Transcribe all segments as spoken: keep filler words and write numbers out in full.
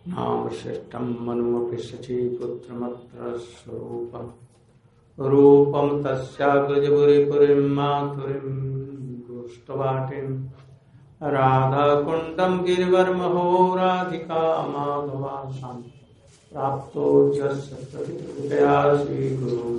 नाम श्रेष्ठम मनुमपि शचीपुत्रमत्र स्वरूपम रूपम तस्याग्रजपुरीपुरीं माथुरीं दुष्टवाटिं राधाकुण्डं गिरिवर्महो राधिका माधवासां प्राप्तो यस्य प्रतिकृपया श्रीगुरुं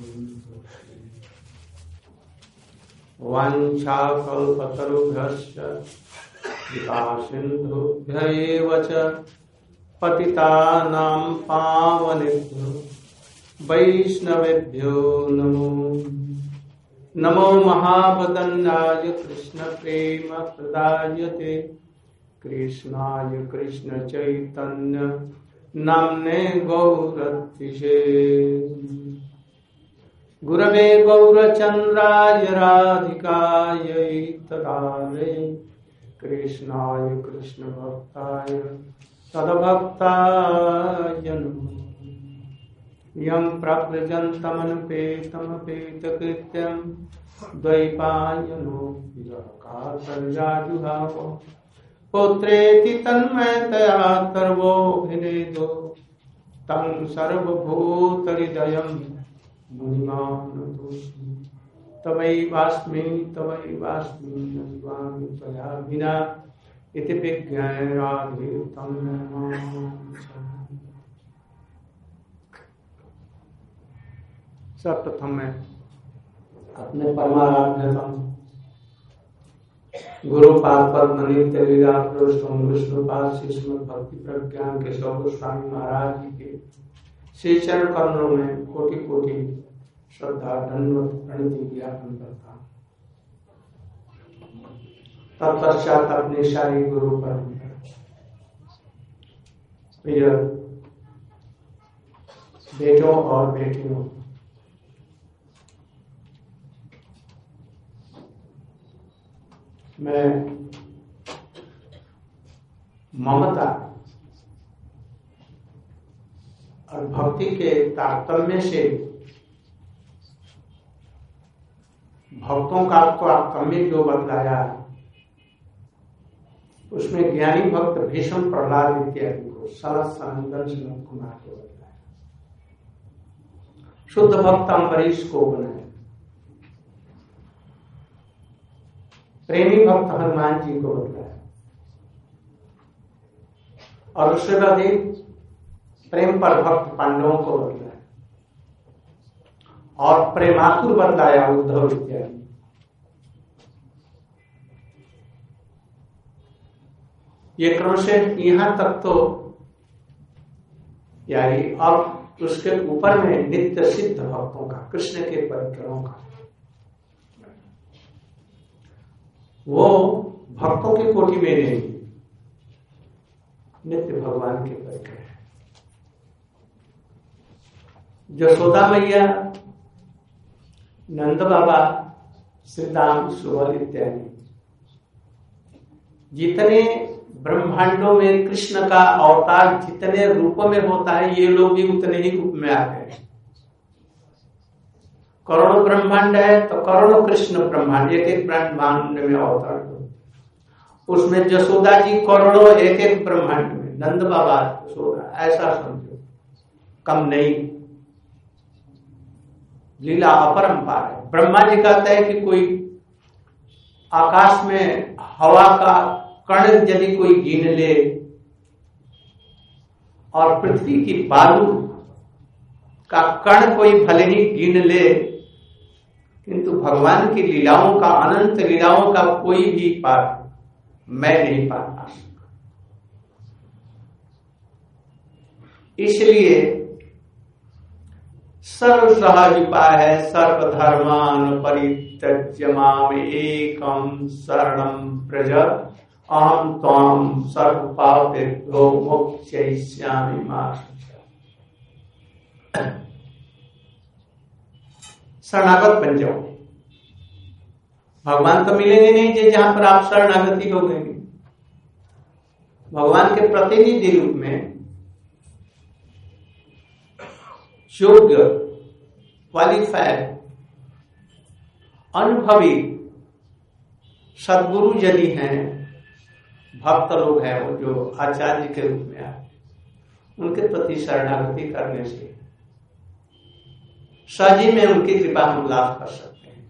वाञ्छाकल्पतरुभ्यश्च कृपासिन्धुभ्य एव च पतितानां पावनेभ्यो वैष्णवेभ्यो नमो नमो महावदन्नाय कृष्ण प्रेम प्रदायते कृष्णाय कृष्ण चैतन्य नाम्ने गौरतिशे गुरवे गौरचन्द्राय राधिकायै तदालये कृष्णाय कृष्ण भक्ताय तद्भक्ताय नमः यं प्रव्रजन्तमनुपेतमपेतकृत्यं द्वैपायनो विरहकातर्याजुहावो पुत्रेति तन्मयतया सर्वोऽभिनेदो तं सर्वभूतहृदयं मुनिमानतोऽस्मि तवैवास्मि तवैवास्मि न जीवामि त्वया विना इति विज्ञाय राधे तं नमामि। सर्वप्रथम मैं अपने परमाराध्यतम गुरुपाद पद्मनित्य लीला पुरुषोत्तम विष्णुपाद श्री श्रीमद् भक्ति प्रज्ञान के स्वामी महाराज जी के श्री चरण कमलों में कोटि कोटि श्रद्धा धन्यवाद प्रणति ज्ञापन करता हूँ। तत्पश्चात अपने सारी गुरु पर प्रिय बेटों और बेटियों, मैं ममता और भक्ति के तारतम्य से भक्तों का तो तारतम्य जो बतलाया उसमें ज्ञानी भक्त भीष्म प्रहलाद इत्यादि को सनत सनंदन सनत कुमार को बतलाया, शुद्ध भक्त अम्बरीश को बनाया, प्रेमी भक्त हनुमान जी को बतलाया और उससे बाद प्रेम पर भक्त पांडवों को बतलाया और प्रेमातुर बतलाया उद्धव इत्यादि। ये क्रम से यहाँ तक तो यानी और उसके ऊपर में नित्य सिद्ध भक्तों का, कृष्ण के परिकरों का, वो भक्तों की कोटि में नहीं, नित्य भगवान के परिकर है। यशोदा मैया, नंद बाबा, श्री राम, सुबल इत्यादि जितने ब्रह्मांडों में कृष्ण का अवतार जितने रूपों में होता है, ये लोग भी उतने ही रूप में आते हैं। करोड़ों ब्रह्मांड है तो करोड़ों कृष्ण ब्रह्मांड एक एक ब्रह्मांड में अवतार हो, उसमें यशोदा जी करोड़ों एक एक ब्रह्मांड में, नंद बाबा यशोदा, ऐसा समझो, कम नहीं, लीला अपरंपार है। ब्रह्मा जी कहते हैं कि कोई आकाश में हवा का कण यदि कोई गिन ले और पृथ्वी की बालू का कण कोई भले ही गिन ले, किंतु भगवान की लीलाओं का, अनंत लीलाओं का कोई भी पार मैं नहीं पा सकता। इसलिए सर्व सहज उपाय है, सर्वधर्मान परित्यज्य माम एकम शरणं व्रज अहम त्वां सर्व पापेभ्यो मोक्षयिष्यामि मा शुचः। शरणागत बन जाओ, भगवान तो मिलेंगे नहीं कि जहां पर आप शरणागति हो गए। भगवान के प्रतिनिधि रूप में योग्य, क्वालिफाइड, अनुभवी सदगुरु यदि हैं, भक्त लोग हैं, वो जो आचार्य के रूप में आए, उनके प्रति शरणागति करने से सहज ही में उनकी कृपा हम लाभ कर सकते हैं।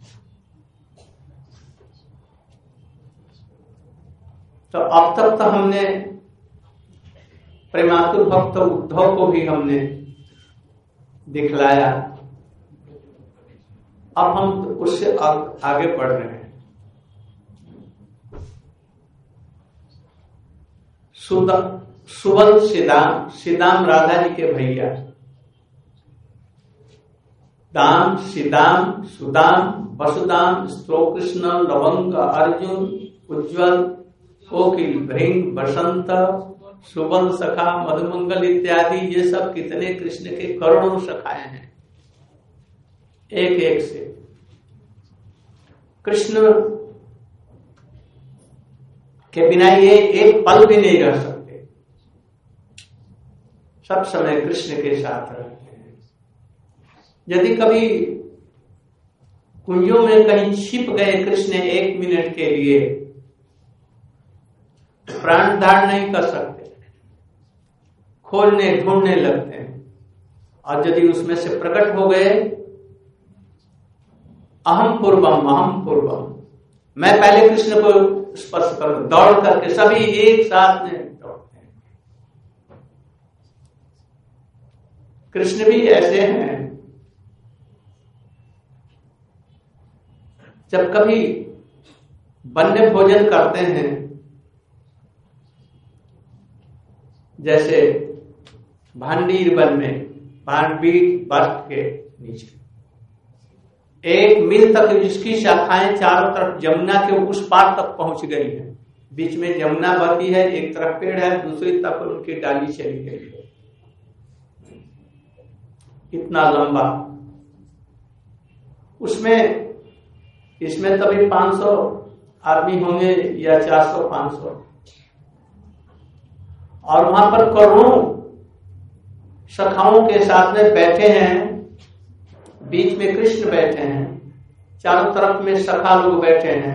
तो अब तक तो हमने प्रेमातुर भक्त उद्धव को भी हमने दिखलाया, अब हम उससे आगे बढ़ रहे हैं। सुबल सीदाम, सीदाम राधा जी के भैया, दाम, सीदाम, सुदाम, वसुदाम, स्त्रोकृष्ण, लवंग, अर्जुन, उज्ज्वल, कोकिल, भृंग, बसंत, सुबल सखा, मधुमंगल इत्यादि, ये सब कितने कृष्ण के करोड़ों सखाए हैं। एक एक से कृष्ण के बिना ये एक पल भी नहीं रह सकते, सब समय कृष्ण के साथ रहते हैं। यदि कभी कुंजों में कहीं छिप गए कृष्ण एक मिनट के लिए, प्राण धारण नहीं कर सकते, खोलने ढूंढने लगते हैं। और यदि उसमें से प्रकट हो गए, अहम पूर्वम अहम पूर्वम, मैं पहले कृष्ण को स्पर्श करूं, दौड़ करके सभी एक साथ में दौड़ते हैं। कृष्ण भी ऐसे हैं, जब कभी वन्य भोजन करते हैं, जैसे भांडीर वन में भांडीर बर्फ के नीचे एक मील तक जिसकी शाखाएं चारों तरफ यमुना के उस पार तक पहुंच गई है, बीच में यमुना बहती है, एक तरफ पेड़ है, दूसरी तरफ उनकी डाली चली गई है, इतना लंबा। उसमें इसमें तभी पांच सौ आदमी होंगे या चार सौ पांच सौ, और वहां पर करोड़ों सखाओं के साथ में बैठे हैं, बीच में कृष्ण बैठे हैं, चारों तरफ में सखा लोग बैठे हैं,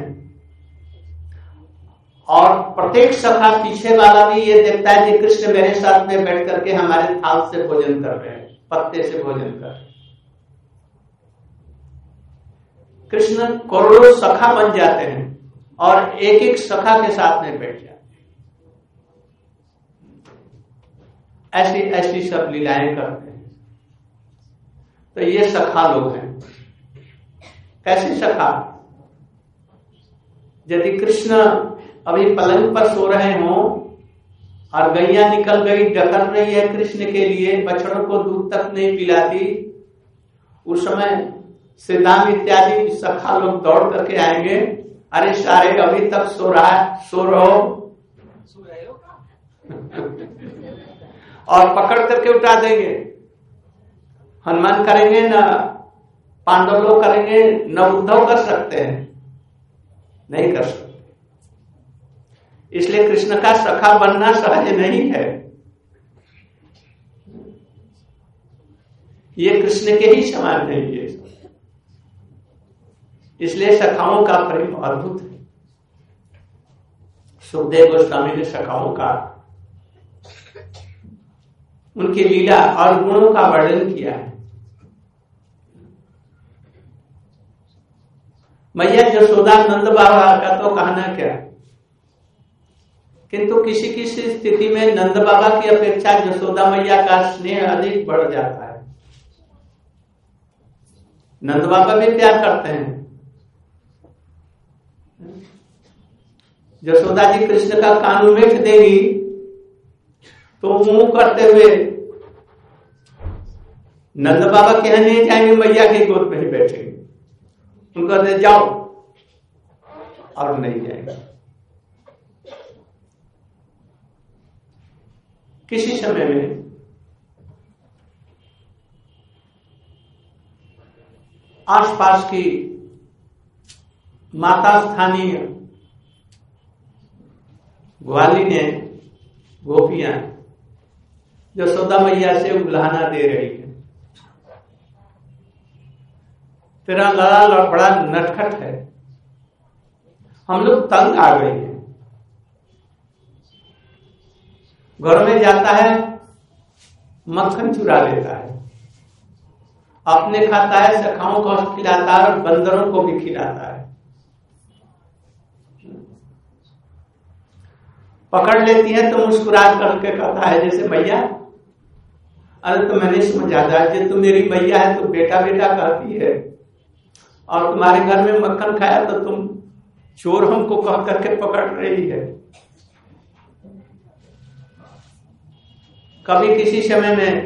और प्रत्येक सखा पीछे वाला भी ये देखता है कि कृष्ण मेरे साथ में बैठ करके हमारे थाल से भोजन कर रहे हैं, पत्ते से भोजन कर रहे हैं। कृष्ण करोड़ों सखा बन जाते हैं और एक एक सखा के साथ में बैठ जाते हैं। ऐसी ऐसी सब लीलाएं करते हैं। तो ये सखा लोग हैं। कैसे सखा? यदि कृष्ण अभी पलंग पर सो रहे हों और गैया निकल गई, डकर रही है कृष्ण के लिए, बछड़ों को दूध तक नहीं पिलाती, उस समय श्रीदाम इत्यादि सखा लोग दौड़ करके आएंगे, अरे सारे अभी तक सो रहा है, सो रहो, सो रहे हो और पकड़ करके उठा देंगे। हनुमान करेंगे न पांडव लोग करेंगे, न उद्धव कर सकते हैं, नहीं कर सकते। इसलिए कृष्ण का सखा बनना सहज नहीं है। ये कृष्ण के ही समान नहीं है, इसलिए सखाओं का प्रेम अद्भुत है। सुखदेव गोस्वामी ने सखाओं का, उनकी लीला और गुणों का वर्णन किया है। मैया यशोदा नंद बाबा का तो कहना क्या, किंतु किसी किसी स्थिति में नंद बाबा की अपेक्षा यशोदा मैया का स्नेह अधिक बढ़ जाता है। नंद बाबा भी प्यार करते हैं। यशोदा जी कृष्ण का कान उमेट देगी तो मुंह करते हुए नंद बाबा कहने नहीं जाएंगे, मैया के गोद में ही बैठेंगे, उनको दे जाओ, और नहीं जाएंगे। किसी समय में आसपास की माता स्थानीय ग्वाली ने गोपियां यशोदा मैया से उल्हाना दे रही है। तेरा लड़ा बड़ा नटखट है, हम लोग तंग आ गए हैं। घर में जाता है मक्खन चुरा लेता है, अपने खाता है, सखाओं को खिलाता है और बंदरों को भी खिलाता है। पकड़ लेती है तो मुस्कुरा करके कहता है जैसे मैया, अरे तो मैंने समझा था कि तुम मेरी मैया है तो बेटा बेटा कहती है, और तुम्हारे घर में मक्खन खाया तो तुम चोर हमको कह करके पकड़ रही है। कभी किसी समय में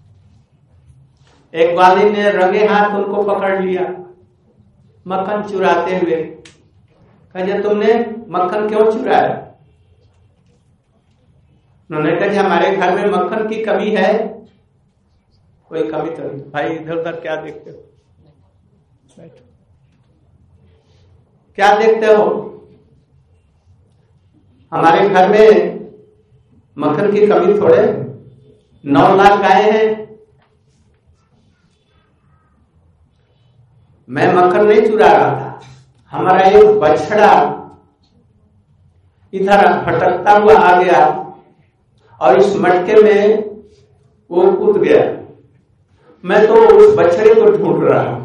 एक ग्वालिन ने रंगे हाथ उनको पकड़ लिया मक्खन चुराते हुए। कहा तुमने मक्खन क्यों चुराया? उन्होंने कहा हमारे घर में मक्खन की कमी है। कोई कमी तो नहीं। भाई इधर उधर क्या देखते हो? बैठो। क्या देखते हो? हमारे घर में मक्खन की कमी थोड़े, नौ लाख गाय हैं, मैं मक्खन नहीं चुरा रहा था। हमारा एक बछड़ा इधर भटकता हुआ आ गया और इस मटके में वो कूद गया, मैं तो उस बछड़े को ढूंढ रहा हूं।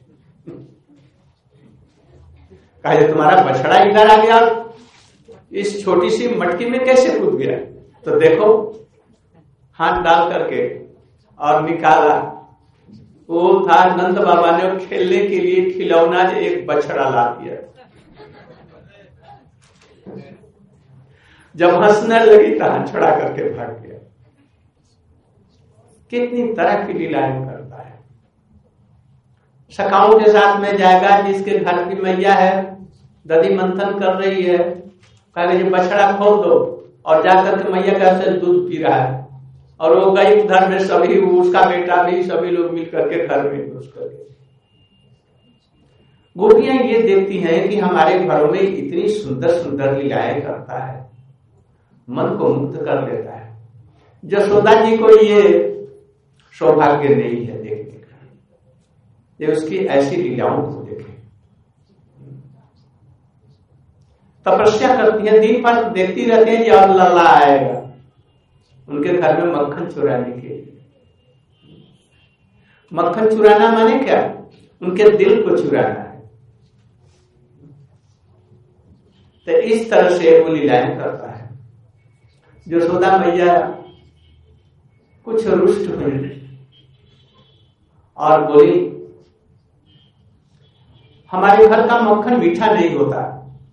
कहा तुम्हारा बछड़ा इधर आ गया, इस छोटी सी मटकी में कैसे कूद गया? तो देखो हाथ डाल करके और निकाला, वो था नंद बाबा ने खेलने के लिए खिलौना एक बछड़ा ला दिया। जब हंसने लगी तो हाथ छुड़ा करके भाग गया। कितनी तरह की लीलाएं करता है। सखाओं के साथ में जाएगा, जिसके घर की मैया है दधी मंथन कर रही है, कहेगा बछड़ा खोल दो, और जाकर के मैया का से दूध पी रहा है, और वो गई उधर में सभी, उसका बेटा भी, सभी लोग मिल करके घर में घुस करके। गोपियां ये देखती हैं कि हमारे घरों में इतनी सुंदर सुंदर लीलाएं करता है, मन को मुक्त कर देता है। यशोदा जी को ये सौभाग्य नहीं है देखने का, ये उसकी ऐसी लीलाओं को देखें। तपस्या करती है, दिन भर देखती रहती है कि अब लल्ला आएगा उनके घर में मक्खन चुराने के लिए। मक्खन चुराना माने क्या? उनके दिल को चुराना है। तो इस तरह से वो लीलाएं करता है। यशोदा मैया कुछ रुष्ट हुई और बोली हमारे घर का मक्खन मीठा नहीं होता,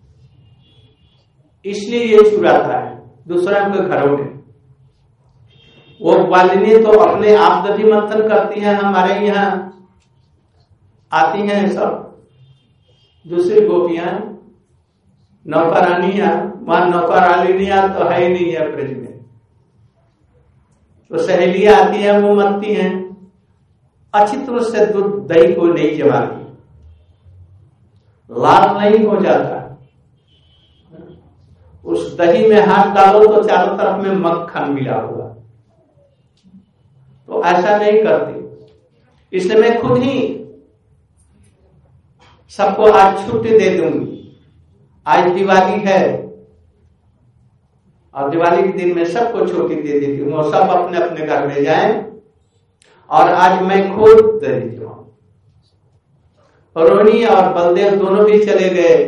इसलिए ये चुराता है दूसरा के घरों में। वो ग्वालिनी तो अपने आप दधी मंथन करती हैं, हमारे यहाँ आती हैं सब दूसरी गोपियां, नौकरानियां, वहां नौकरानियां तो है ही नहीं है ब्रज में, तो सहेलियां आती हैं, वो मनती हैं, अच्छी तरह से दूध दही को नहीं जमाती, लाल नहीं हो जाता। उस दही में हाथ डालो तो चारों तरफ में मक्खन मिला हुआ, तो ऐसा नहीं करती। इसलिए मैं खुद ही सबको आज छुट्टी दे दूंगी। आज दिवाली है और दिवाली के दिन में सबको छुट्टी दे देती हूँ, और सब अपने अपने घर में जाएं, और आज मैं खुद दे देती हूँ। रोहिणी और बलदेव दोनों भी चले गए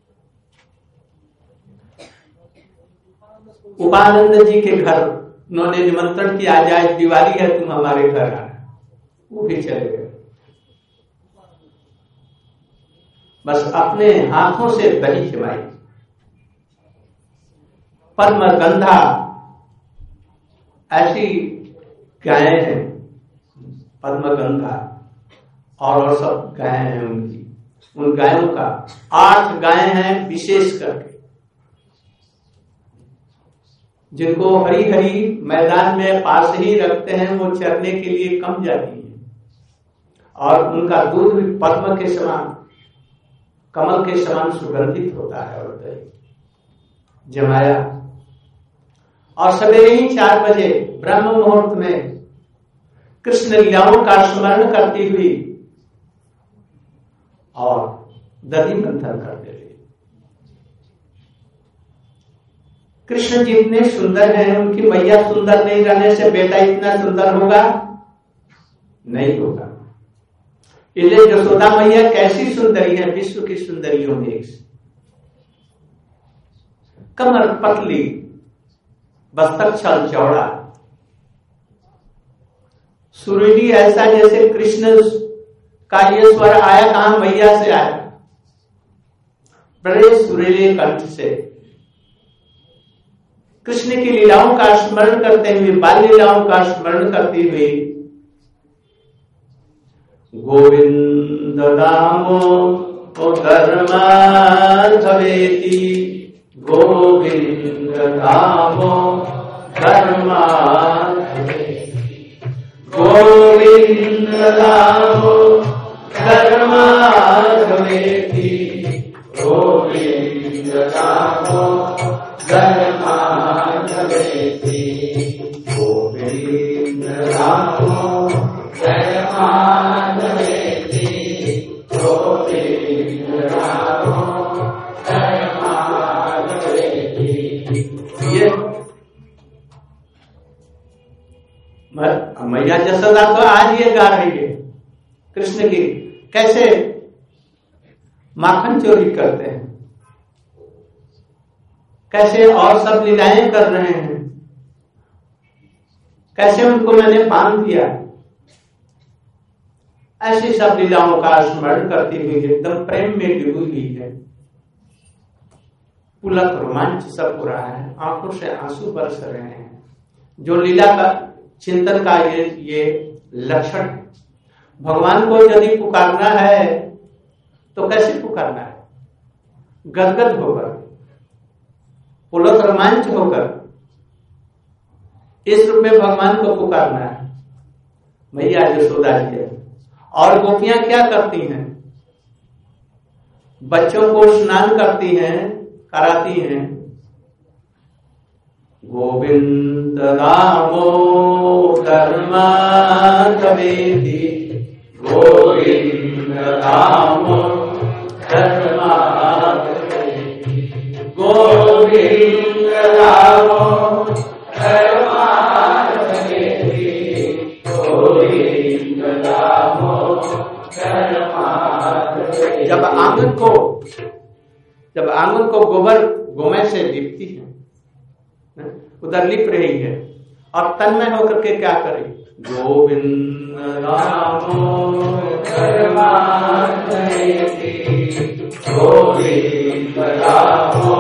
उपानंद जी के घर, उन्होंने निमंत्रण किया जाए दिवाली है तुम हमारे घर आना, वो भी चले गए। बस अपने हाथों से दही जमाई, पद्मगंधा ऐसी गायें हैं, पद्मगंधा और, और सब गायें हैं उनकी, उन गायों का आठ गायें हैं विशेष करके, जिनको हरी हरी मैदान में पास ही रखते हैं, वो चरने के लिए कम जाती हैं, और उनका दूध भी पद्म के समान, कमल के समान सुगंधित होता है। और दही जमाया, और सवेरे ही चार बजे ब्रह्म मुहूर्त में कृष्ण लीलाओं का स्मरण करती हुई और दही मंथन कर देती। कृष्ण जी इतने सुंदर हैं, उनकी मैया सुंदर नहीं रहने से बेटा इतना सुंदर होगा नहीं होगा। इसलिए यशोदा मैया कैसी सुंदरी है, विश्व की सुंदरियों में एक। कमर पतली, बस्तर छल चौड़ा, सुरीली, ऐसा जैसे कृष्ण का ये स्वर आया कहां, मैया से आया, बड़े सुरीले कंठ से। कृष्ण की लीलाओं का स्मरण करते हुए, बाल लीलाओं का स्मरण करते हुए, गोविंद नामो धर्मार्थवेति, गोविंद नामो धर्मार्थवेति, गोविंद नामो धर्मार्थवेति, गोविंद नामो धर्मार्थवेति, गोविंद नामो धर्मार्थवेति, गोविंद नामो धर्मार्थवेति। ये मैया यशोदा तो आज ये गा रही है कृष्ण की कैसे माखन चोरी करते हैं, कैसे और सब लीलाएं कर रहे हैं, कैसे उनको मैंने बांध दिया, ऐसी सब लीलाओं का स्मरण करती हुई एकदम प्रेम में डूबी हुई है। पुलक रोमांच सब हो रहा है, आंखों से आंसू बरस रहे हैं। जो लीला का चिंतन का ये ये लक्षण, भगवान को यदि पुकारना है तो कैसे पुकारना है, गदगद होकर, पुलक रोमांच होकर, इस रूप में भगवान को पुकारना है। मैया यशोदा जी है। और गोपियां क्या करती हैं, बच्चों को स्नान करती हैं, कराती हैं। गोविंद नामो धर्मार्थवेति, गोविंद नामो धर्मार्थवेति, गोविंद नामो धर्मार्थवेति, गोविंद नामो धर्मार्थवेति। जब आंगन को जब आंगन को गोबर गोमय से लिपती है, उधर लिप रही है, और तन्मय होकर के क्या करे, गोविंद नामो धर्मार्थवेति, गोविंद नामो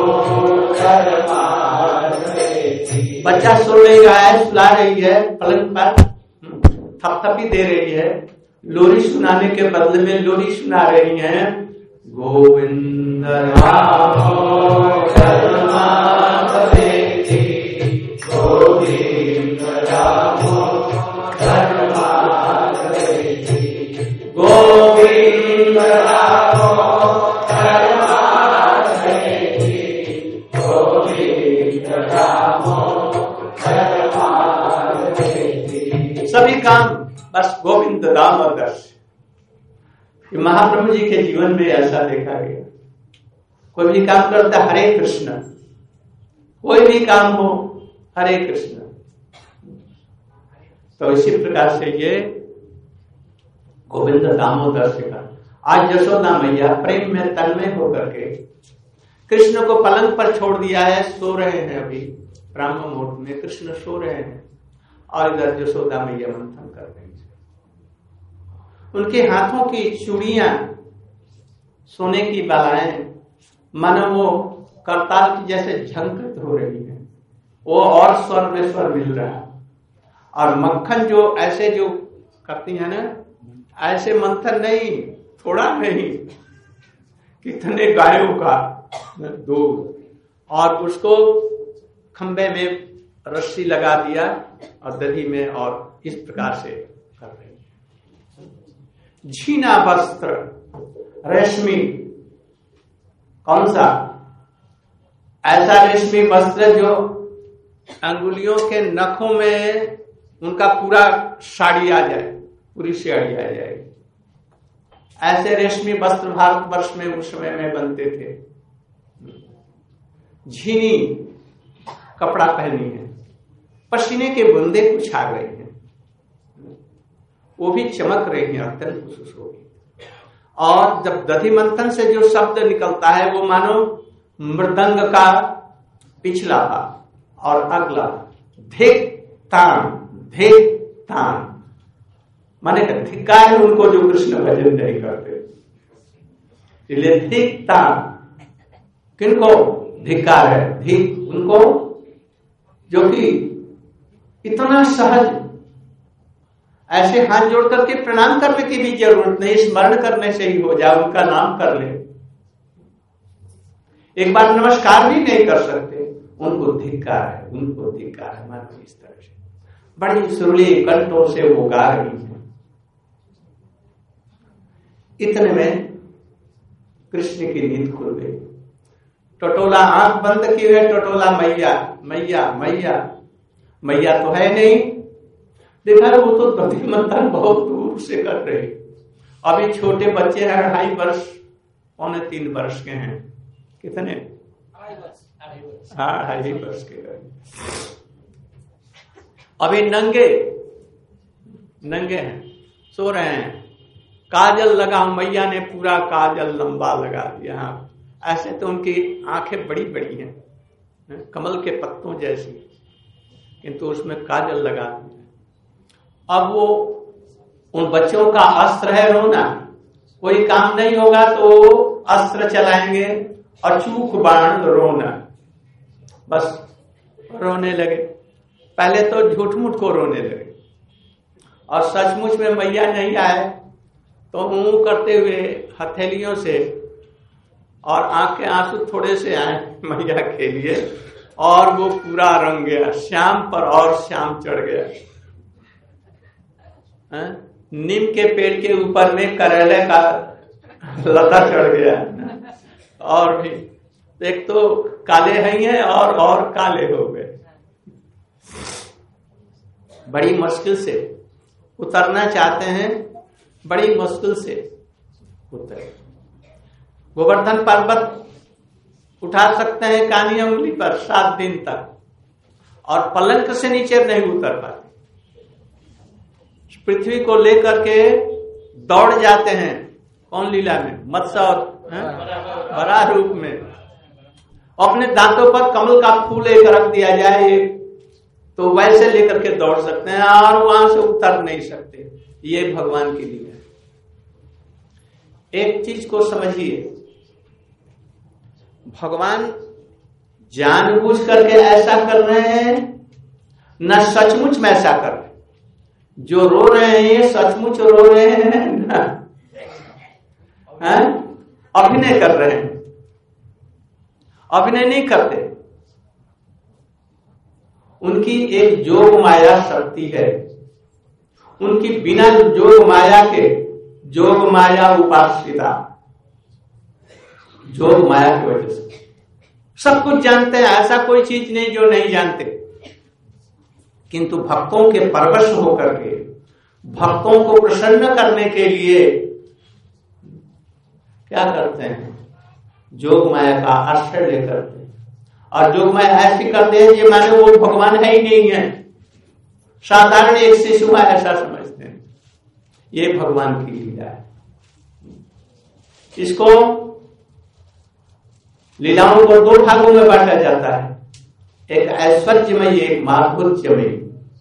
धर्मार्थवेति। बच्चा सो रही है, सुला रही है, पलंग पर थपथपी दे रही है, लोरी सुनाने के बदले में लोरी सुना रही है। गोविंद नामो धर्मार्थवेति, गोविंद नामो धर्मार्थवेति, गोविंद नामो धर्मार्थवेति, गोविंद नामो धर्मार्थवेति। सभी काम बस गोविंद नाम दर्श। महाप्रभु जी के जीवन में ऐसा देखा गया, कोई भी काम करता हरे कृष्ण, कोई भी काम हो हरे कृष्ण। तो इसी प्रकार से ये गोविंद दामोदर से का आज यशोदा मैया प्रेम में तन्मय होकर के कृष्ण को पलंग पर छोड़ दिया है, सो रहे हैं। अभी ब्राह्म मुहूर्त में कृष्ण सो रहे हैं और इधर यशोदा मैया मंथन कर रही है। उनके हाथों की चूड़ियां, सोने की बालाएं मानो वो करताल की जैसे झंकृत हो रही है, वो और स्वर में स्वर मिल रहा है। और मक्खन जो ऐसे जो करती है ना, ऐसे मंथन नहीं, थोड़ा नहीं, कितने गायों का दूध, और उसको खंबे में रस्सी लगा दिया और दही में, और इस प्रकार से कर रही है। झीना वस्त्र रेशमी, कौन सा ऐसा रेशमी वस्त्र जो अंगुलियों के नखों में उनका पूरा साड़ी आ जाए, पूरी साड़ी आ जाए। ऐसे रेशमी वस्त्र भारतवर्ष में उस समय में बनते थे। झीनी कपड़ा पहनी है, पसीने के बूंदे कुछ आ गए हैं, वो भी चमक रही है, अत्यंत खुश होगी। और जब दधि मंथन से जो शब्द निकलता है वो मानो मृदंग का पिछला भाग और अगला धिक तान, धिक तान माने धिक्कार उनको जो कृष्ण भजन नहीं करते, इसलिए धिक तान किनको धिक्कार है, धिक उनको जो कि इतना सहज, ऐसे हाथ जोड़ करके प्रणाम करने की भी जरूरत नहीं, स्मरण करने से ही हो जाए, उनका नाम कर ले, एक बार नमस्कार भी नहीं कर सकते, उनको धिक्कार है, उनको धिक्कार है। मानो इस तरह से बड़ी सुरीली कंठों से वो गा रही है। इतने में कृष्ण की नींद खुल गई। टटोला आंख बंद की है, टटोला मैया मैया मैया मैया तो है नहीं, देखा वो तो दधि मंथन बहुत दूर से कर रहे, अभी छोटे बच्चे हैं, ढाई वर्ष पौने तीन वर्ष के हैं, कितने हाँ ढाई वर्ष के हैं, अभी नंगे नंगे हैं, सो रहे हैं, काजल लगा, मैया ने पूरा काजल लंबा लगा दिया, ऐसे तो उनकी आंखें बड़ी बड़ी हैं, कमल के पत्तों जैसी, किंतु उसमें काजल लगा दिया। अब वो उन बच्चों का अस्त्र है रोना, कोई काम नहीं होगा तो अस्त्र चलाएंगे और चूक बाण रोना, बस रोने लगे। पहले तो झूठ मूठ को रोने लगे और सचमुच में मैया नहीं आए तो मुंह करते हुए हथेलियों से और आंख के आंसू थोड़े से आए मैया के लिए, और वो पूरा रंग गया, श्याम पर और श्याम चढ़ गया। है? नीम के पेड़ के ऊपर में करेले का लता चढ़ गया, और भी एक तो काले हैं और और काले हो गए। बड़ी मुश्किल से उतरना चाहते हैं, बड़ी मुश्किल से उतरे। गोवर्धन पर्वत उठा सकते हैं कानी उंगली पर सात दिन तक, और पलंक से नीचे नहीं उतर पाते, पृथ्वी को लेकर के दौड़ जाते हैं। कौन लीला में? मत्स्य और बड़ा रूप में। अपने दांतों पर कमल का फूल एक रख दिया जाए तो वैसे लेकर के दौड़ सकते हैं, और वहां से उतर नहीं सकते। ये भगवान की लीला है। एक चीज को समझिए, भगवान जानबूझ करके ऐसा कर रहे हैं, न सचमुच में ऐसा कर रहे हैं। जो रो रहे हैं ये सचमुच रो रहे हैं ना, अभिनय कर रहे हैं, अभिनय नहीं करते। उनकी एक जोग माया शक्ति है, उनकी बिना जोग माया के, जोग माया उपासिता, जोग माया की वजह से सब कुछ जानते हैं, ऐसा कोई चीज नहीं जो नहीं जानते। किंतु भक्तों के परवश होकर के, भक्तों को प्रसन्न करने के लिए क्या करते हैं? जोग माया का आश्रय लेकर के, और जोग माया ऐसी करते हैं ये माने वो भगवान है ही नहीं है, साधारण एक शिशु है ऐसा समझते हैं। ये भगवान की लीला है। इसको लीलाओं को दो भागों में बांटा जाता है, एक ऐश्वर्यमयी, एक माधुर्यमयी।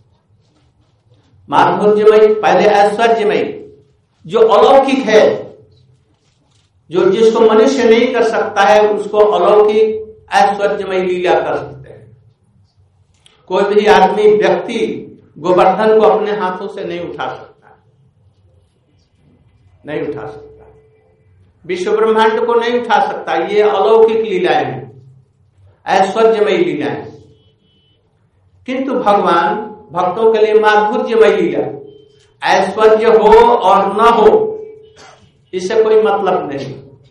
माधुर्यमयी पहले ऐश्वर्यमयी, जो अलौकिक है, जो जिसको मनुष्य नहीं कर सकता है उसको अलौकिक ऐश्वर्यमयी लीला कर सकते हैं। कोई भी आदमी, व्यक्ति गोवर्धन को अपने हाथों से नहीं उठा सकता, नहीं उठा सकता, विश्व ब्रह्मांड को नहीं उठा सकता। ये अलौकिक लीलाएं हैं, ऐश्वर्यमयी लीलाएं। किंतु भगवान भक्तों के लिए माधुर्यमयी लीला, ऐश्वर्य हो और न हो इससे कोई मतलब नहीं।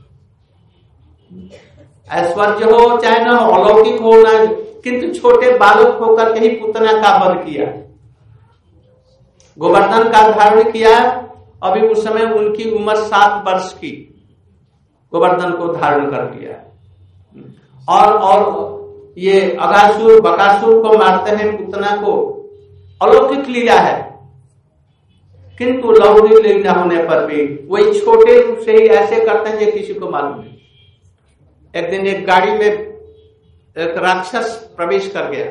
ऐश्वर्य हो चाहे न हो, अलौकिक हो ना, किंतु छोटे बालक होकर के ही पुतना का वध किया, गोवर्धन का धारण किया। अभी उस समय उनकी उम्र सात वर्ष की, गोवर्धन को धारण कर लिया। और और ये अगासुर बकासुर को मारते हैं, पुतना को, अलौकिक लीला है। किंतु लौकिक लीला होने पर भी वही छोटे रूप से ही ऐसे करते हैं जो किसी को मालूम नहीं। एक दिन एक गाड़ी में एक राक्षस प्रवेश कर गया,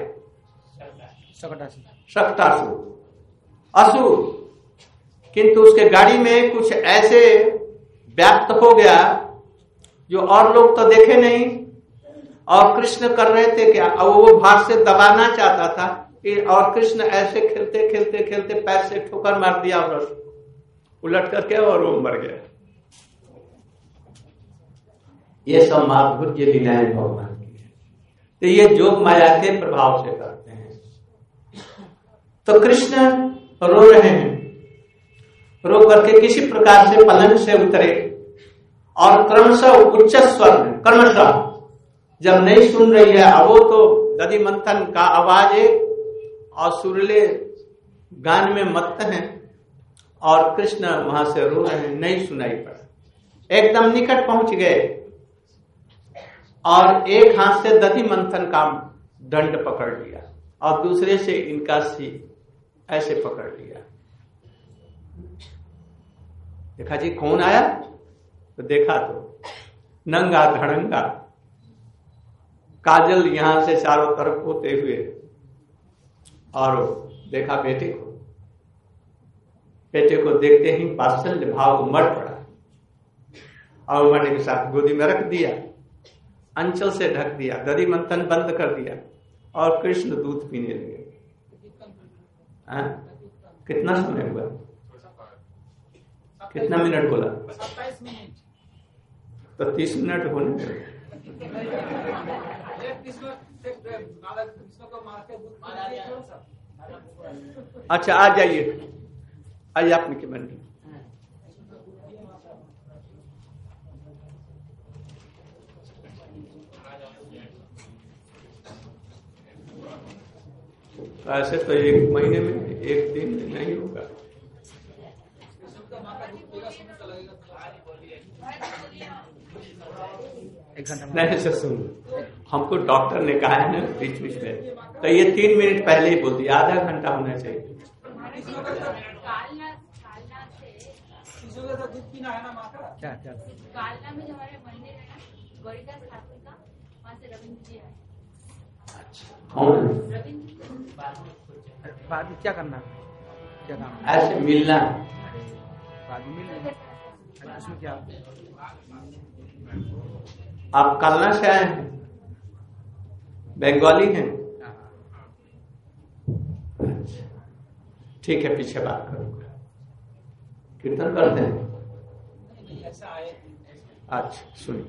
शक्तासुर, असुर, किंतु उसके गाड़ी में कुछ ऐसे व्याप्त हो गया जो और लोग तो देखे नहीं, और कृष्ण कर रहे थे क्या, और वो भाग से दबाना चाहता था, और कृष्ण ऐसे खेलते खेलते खेलते पैर से ठोकर मार दिया और उलट करके और वो मर गया। ये सब माधुर्य लीलाएं भगवान की है। तो ये जोग माया के प्रभाव से करते हैं। तो कृष्ण रो रहे हैं, रो करके किसी प्रकार से पलंग से उतरे और क्रमशः उच्च स्वर में, क्रमशः जब नहीं सुन रही है, अब वो तो दधि मंथन का आवाज है और सुरीले गान में मत्त हैं, और कृष्ण वहां से रो रहे हैं, नहीं सुनाई पड़ा। एकदम निकट पहुंच गए और एक हाथ से दधि मंथन का दंड पकड़ लिया और दूसरे से इनका सी ऐसे पकड़ लिया। देखा जी कौन आया, तो देखा तो नंगा धड़ंगा, काजल यहां से चारों तरफ होते हुए, और देखा बेटे को, बेटे को देखते ही वात्सल्य भाव उमड़ पड़ा और उमड़ने के साथ गोदी में रख दिया, अंचल से ढक दिया, दधि मंथन बंद कर दिया और कृष्ण दूध पीने लगे। कितना समय हुआ, कितना मिनट बोला, तो तीस मिनट होने। अच्छा आ जाइए, आइए आपने की मंडी। ऐसे तो एक महीने में एक दिन नहीं होगा। नहीं सर सुन, हमको डॉक्टर ने कहा है ना बीच बीच में, तो ये तीन मिनट पहले ही बोल दिया, आधा घंटा होना चाहिए। क्या क्या कालना में हमारे मंदिर है ना, गौरीदास ठाकुर का, वहाँ से रविंद्र जी आए। बाद में क्या करना, क्या करना, ऐसे मिलना, बाद में मिलना, उसमें क्या। आप कालना से आए हैं, बंगाली हैं, ठीक है पीछे बात करूंगा। कीर्तन करते हैं, अच्छा सुनिए।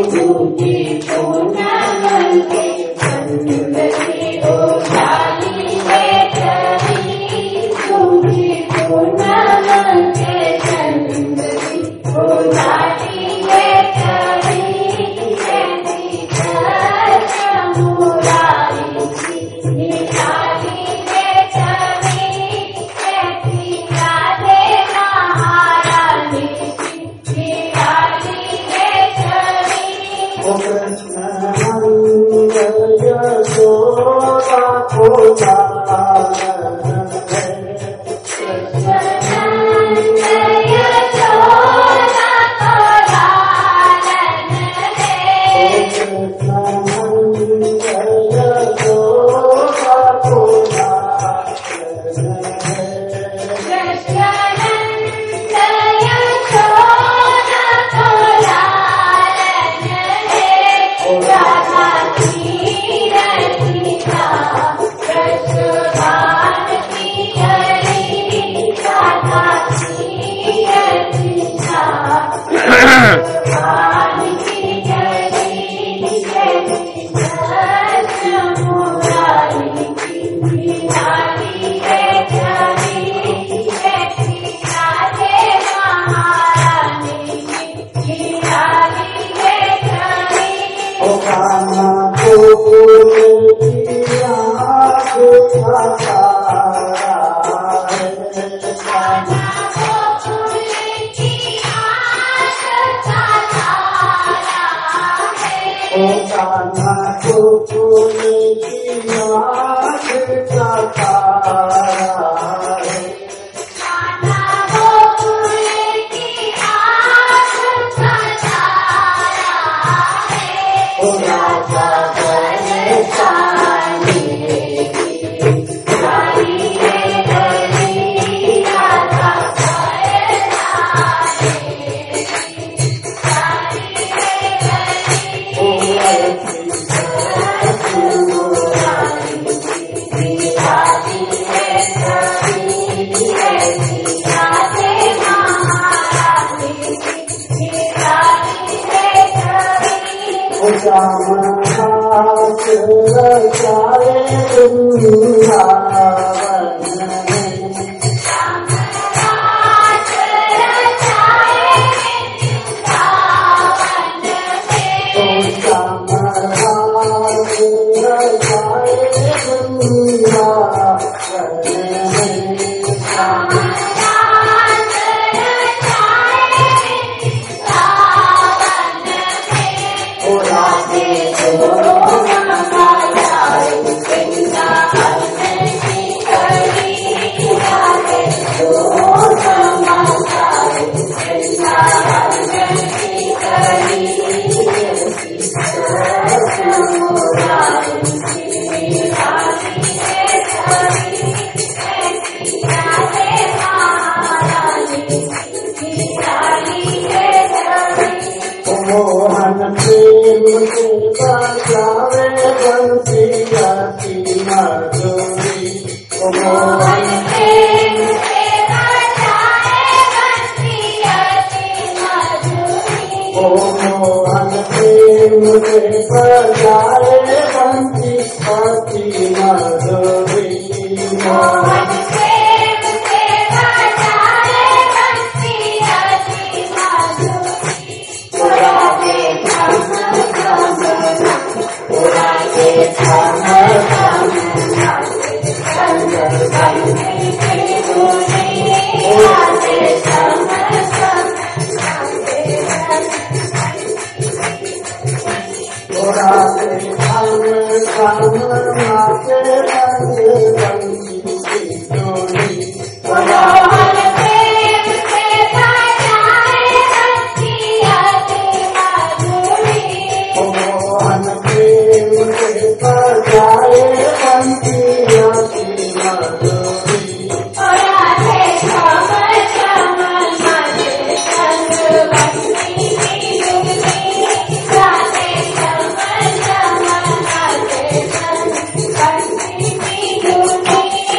Thank you.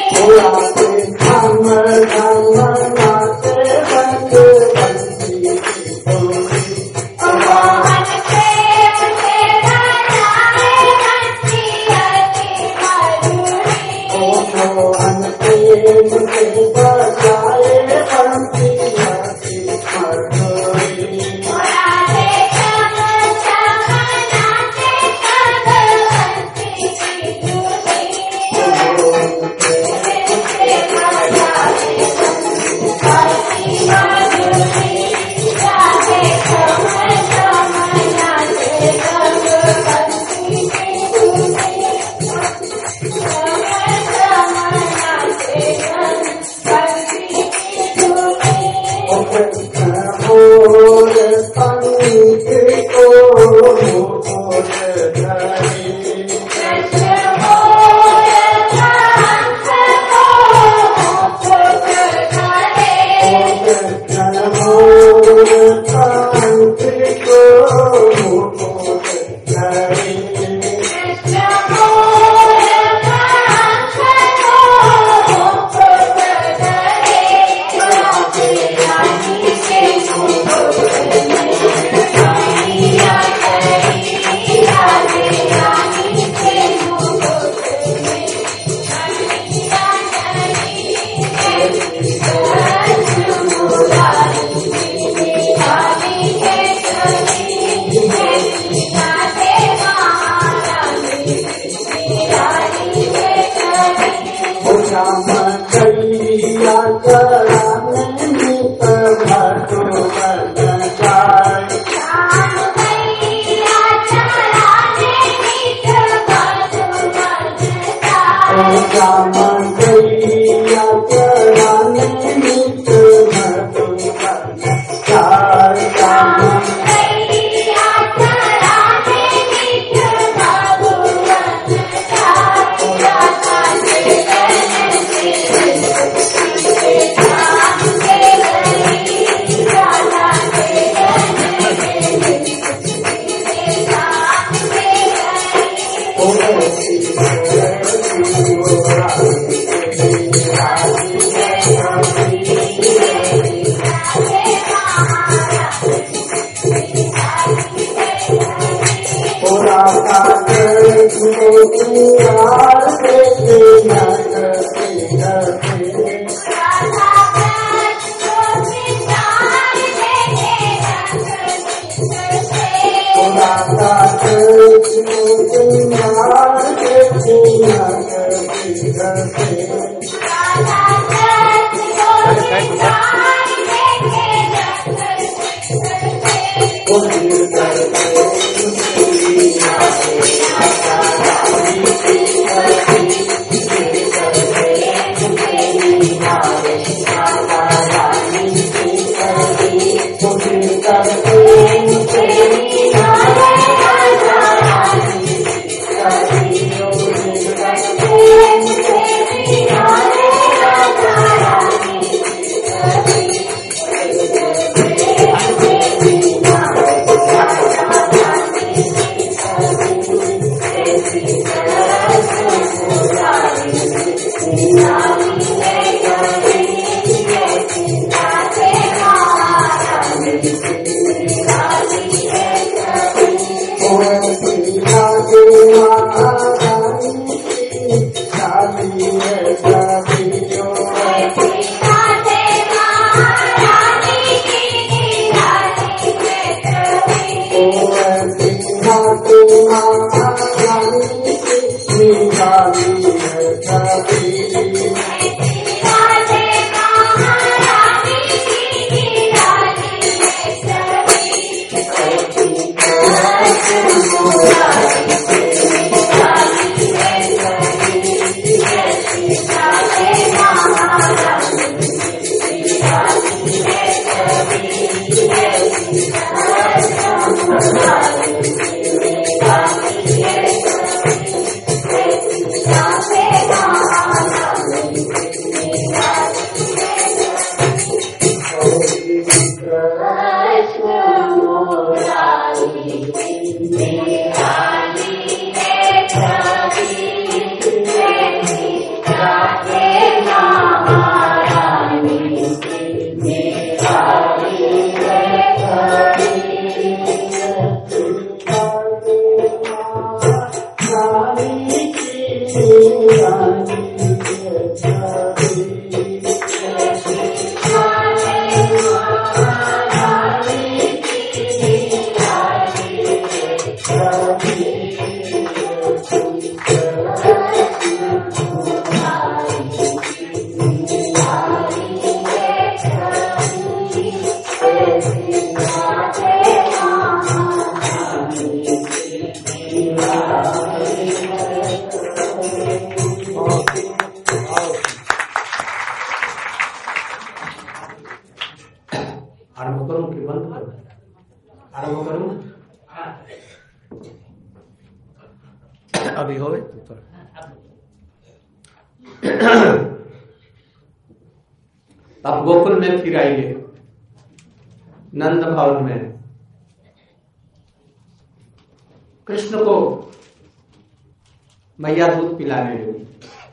श्याम कैया कराने नित भटो बन जाय श्याम कैया कराने नित भटो बन जाय श्याम कैया कराने नित भटो बन जाय श्याम कैया कराने नित भटो बन अभी हो अब गोकुल में फिर आइए नंद भवन में कृष्ण को मैया दूध पिलाने लगी।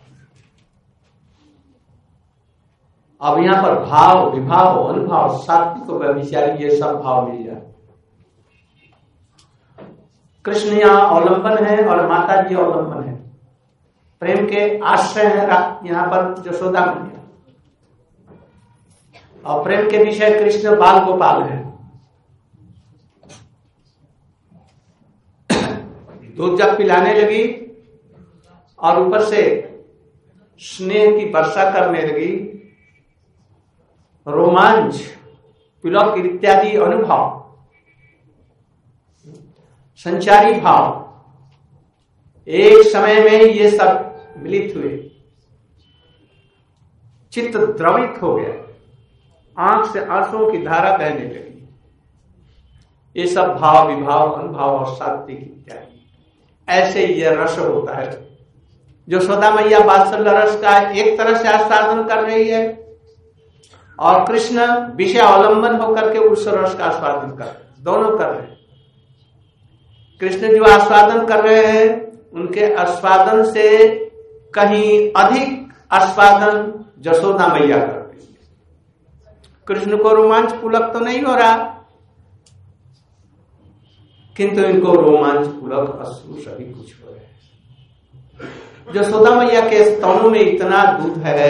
अब यहां पर भाव विभाव अनुभाव सात्विक व्यभिचारी ये सब भाव मिल जाए। कृष्ण यहाँ अवलंबन है और माता जी अवलंबन है, प्रेम के आश्रय है यहाँ पर यशोदा मैया, और प्रेम के विषय कृष्ण बाल गोपाल है। दूध जब पिलाने लगी और ऊपर से स्नेह की वर्षा करने लगी। रोमांच, पुलक इत्यादि अनुभव, संचारी भाव, एक समय में ये सब मिलित हुए, चित्त द्रवित हो गया, आंख से आंसुओं की धारा बहने लगी। ये सब भाव विभाव अनुभव और सात्विक इत्यादि, ऐसे ये रस होता है। जो यशोदा मैया वात्सल्य रस का एक तरह से आस्वादन कर रही है और कृष्ण विषय अवलंबन होकर के उस रस का आस्वादन कर रहे, दोनों कर रहे हैं। कृष्ण जो आस्वादन कर रहे हैं उनके आस्वादन से कहीं अधिक आस्वादन यशोदा मैया कर रही है। कृष्ण को रोमांच पुलक तो नहीं हो रहा, किंतु इनको रोमांच पुलक अश्रु सभी कुछ हो रहे हैं। यशोदा मैया के स्तनों में इतना दूध है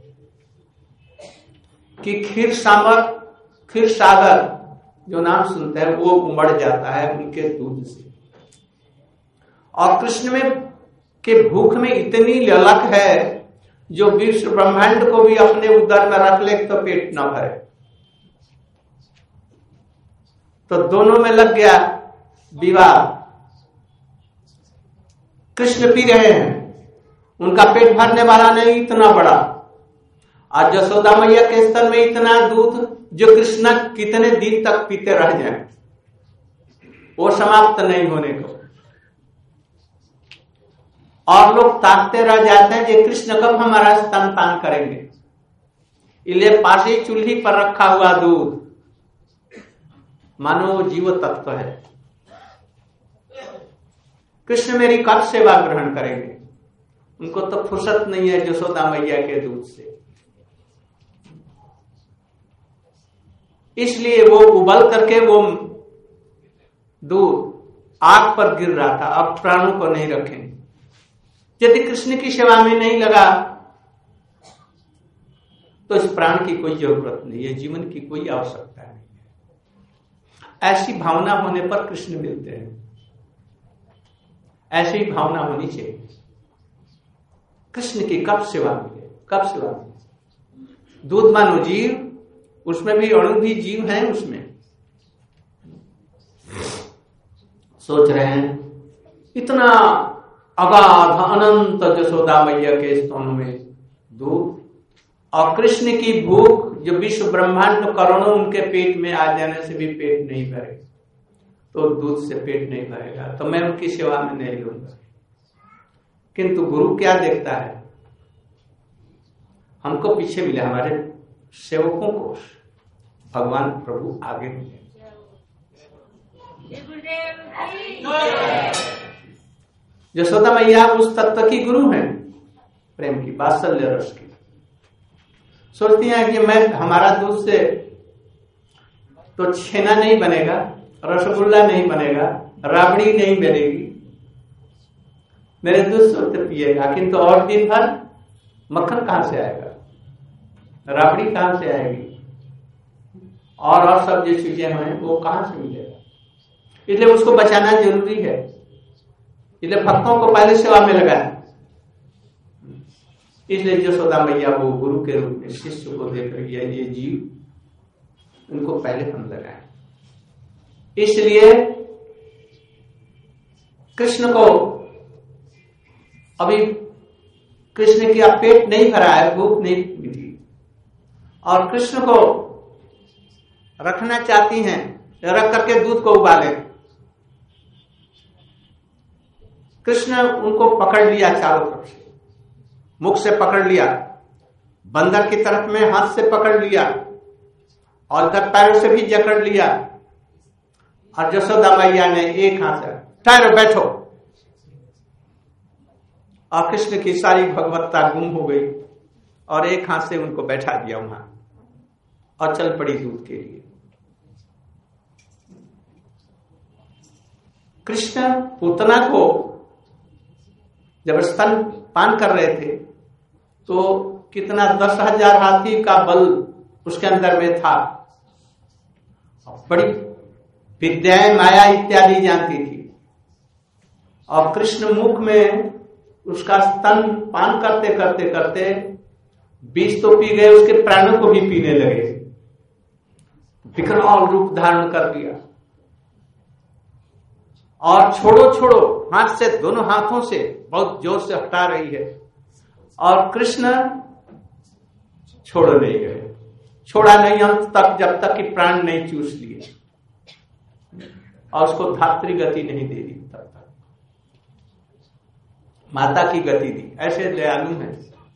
कि क्षीर सागर क्षीर सागर जो नाम सुनते हैं वो उमड़ जाता है उनके दूध से। और कृष्ण में के भूख में इतनी ललक है जो विश्व ब्रह्मांड को भी अपने उदर में रख ले तो पेट न भरे। तो दोनों में लग गया विवाह। कृष्ण पी रहे हैं, उनका पेट भरने वाला नहीं इतना बड़ा, और यशोदा मैया के स्तन में इतना दूध जो कृष्ण कितने दिन तक पीते रह जाए, वो समाप्त नहीं होने को। और लोग ताकते रह जाते हैं कि कृष्ण कब हमारा स्तन पान करेंगे। इसलिए पासी चूल्ही पर रखा हुआ दूध मानो वो जीव तत्व है। कृष्ण मेरी कब सेवा ग्रहण करेंगे, उनको तो फुर्सत नहीं है यशोदा मैया के दूध से। इसलिए वो उबल करके वो दूध आग पर गिर रहा था। अब प्राणों को नहीं रखेंगे। यदि कृष्ण की सेवा में नहीं लगा तो इस प्राण की कोई जरूरत नहीं है, जीवन की कोई आवश्यकता नहीं है। ऐसी भावना होने पर कृष्ण मिलते हैं। ऐसी भावना होनी चाहिए। कृष्ण की कब सेवा मिले, कब सेवा मिले। दूध मानो जीव, उसमें भी अणु भी जीव है। उसमें सोच रहे हैं इतना अगाध अनंत यशोदा मैया के स्तनों में दूध, और कृष्ण की भूख जो विश्व ब्रह्मांड करोड़ों उनके पेट में आ जाने से भी पेट नहीं भरे, तो दूध से पेट नहीं भरेगा, तो मैं उनकी सेवा में नहीं लूंगा। किंतु गुरु क्या देखता है, हमको पीछे मिले, हमारे सेवकों को भगवान प्रभु आगे मिले। यशोदा मैया उस तत्व की गुरु है, प्रेम की, वात्सल्य रस की। सोचती हैं कि मैं हमारा दूध से तो छेना नहीं बनेगा, रसगुल्ला नहीं बनेगा, राबड़ी नहीं बनेगी, मेरे दूध से पिएगा, किंतु और दिन भर मक्खन कहां से आएगा, राबड़ी कहां से आएगी, और और सब जो चीजें हैं वो कहां से मिलेगा। इसलिए उसको बचाना जरूरी है। इसलिए भक्तों को पहले सेवा में लगाए। इसलिए यशोदा मैया वो गुरु के रूप में शिष्य को देख रही है, ये जीव, उनको पहले हम लगाए। इसलिए कृष्ण को अभी कृष्ण की पेट नहीं भरा है, भूख नहीं मिली, और कृष्ण को रखना चाहती हैं, रख करके दूध को उबाले। कृष्ण उनको पकड़ लिया चारों तरफ से, मुख से पकड़ लिया, बंदर की तरफ में हाथ से पकड़ लिया, और इधर पैरों से भी जकड़ लिया, और यशोदा मैया ने एक हाथ से ठहरो बैठो, और कृष्ण की सारी भगवत्ता गुम हो गई, और एक हाथ से उनको बैठा दिया वहां, और चल पड़ी दूध के लिए। कृष्ण पूतना को जब स्तन पान कर रहे थे तो कितना दस हजार हाथी का बल उसके अंदर में था, बड़ी विद्याएं माया इत्यादि जानती थी, और कृष्ण मुख में उसका स्तन पान करते करते करते बीज तो पी गए, उसके प्राणों को भी पीने लगे, विकराल रूप धारण कर दिया। और छोड़ो छोड़ो हाथ से, दोनों हाथों से बहुत जोर से हटा रही है, और कृष्ण छोड़ नहीं गए, छोड़ा नहीं अंत तक, जब तक कि प्राण नहीं चूस लिए और उसको धात्री गति नहीं दे दी, तब तक माता की गति दी। ऐसे दयालु हैं।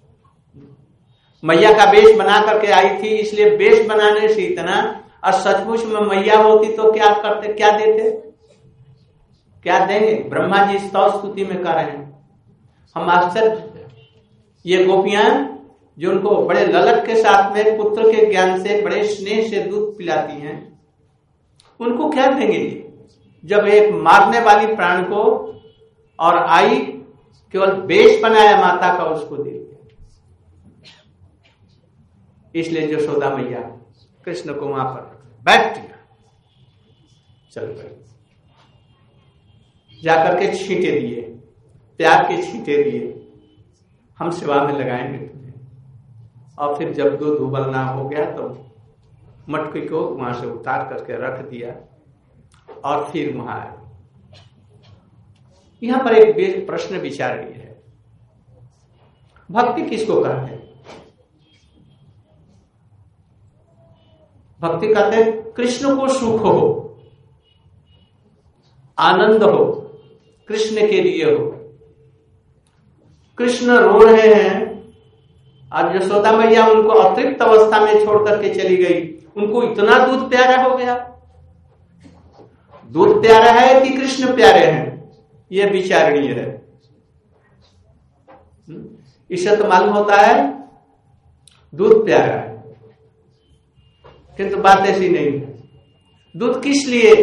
मैया का वेश बना करके आई थी, इसलिए वेश बनाने से इतना, और सचमुच में मैया होती तो क्या करते, क्या देते, क्या देंगे? ब्रह्मा जी स्तव स्तुति में कह रहे हैं, हम आश्चर्य, ये गोपियां जो उनको बड़े ललक के साथ में पुत्र के ज्ञान से, बड़े स्नेह से दूध पिलाती हैं, उनको क्या देंगे ये, जब एक मारने वाली प्राण को और आई केवल वेश बनाया माता का, उसको दे दिया। इसलिए यशोदा मैया कृष्ण को वहां पर बैठ दिया, चल गए, जाकर के छींटे दिए, प्यार के छींटे दिए, हम सेवा में लगाएंगे तुम्हें। और फिर जब दूध उबलना हो गया तो मटकी को वहां से उतार करके रख दिया और फिर वहां आए। यहां पर एक प्रश्न विचारणीय है, भक्ति किसको कहते हैं? भक्ति कहते हैं कृष्ण को सुख हो, आनंद हो, कृष्ण के लिए हो। कृष्ण रो रहे हैं और यशोदा मैया उनको अतृप्त अवस्था में छोड़ करके चली गई, उनको इतना दूध प्यारा हो गया। दूध प्यारा है कि कृष्ण प्यारे हैं, यह विचारणीय है। इससे तो मालूम होता है दूध प्यारा है, किंतु बात ऐसी नहीं है। दूध किस लिए?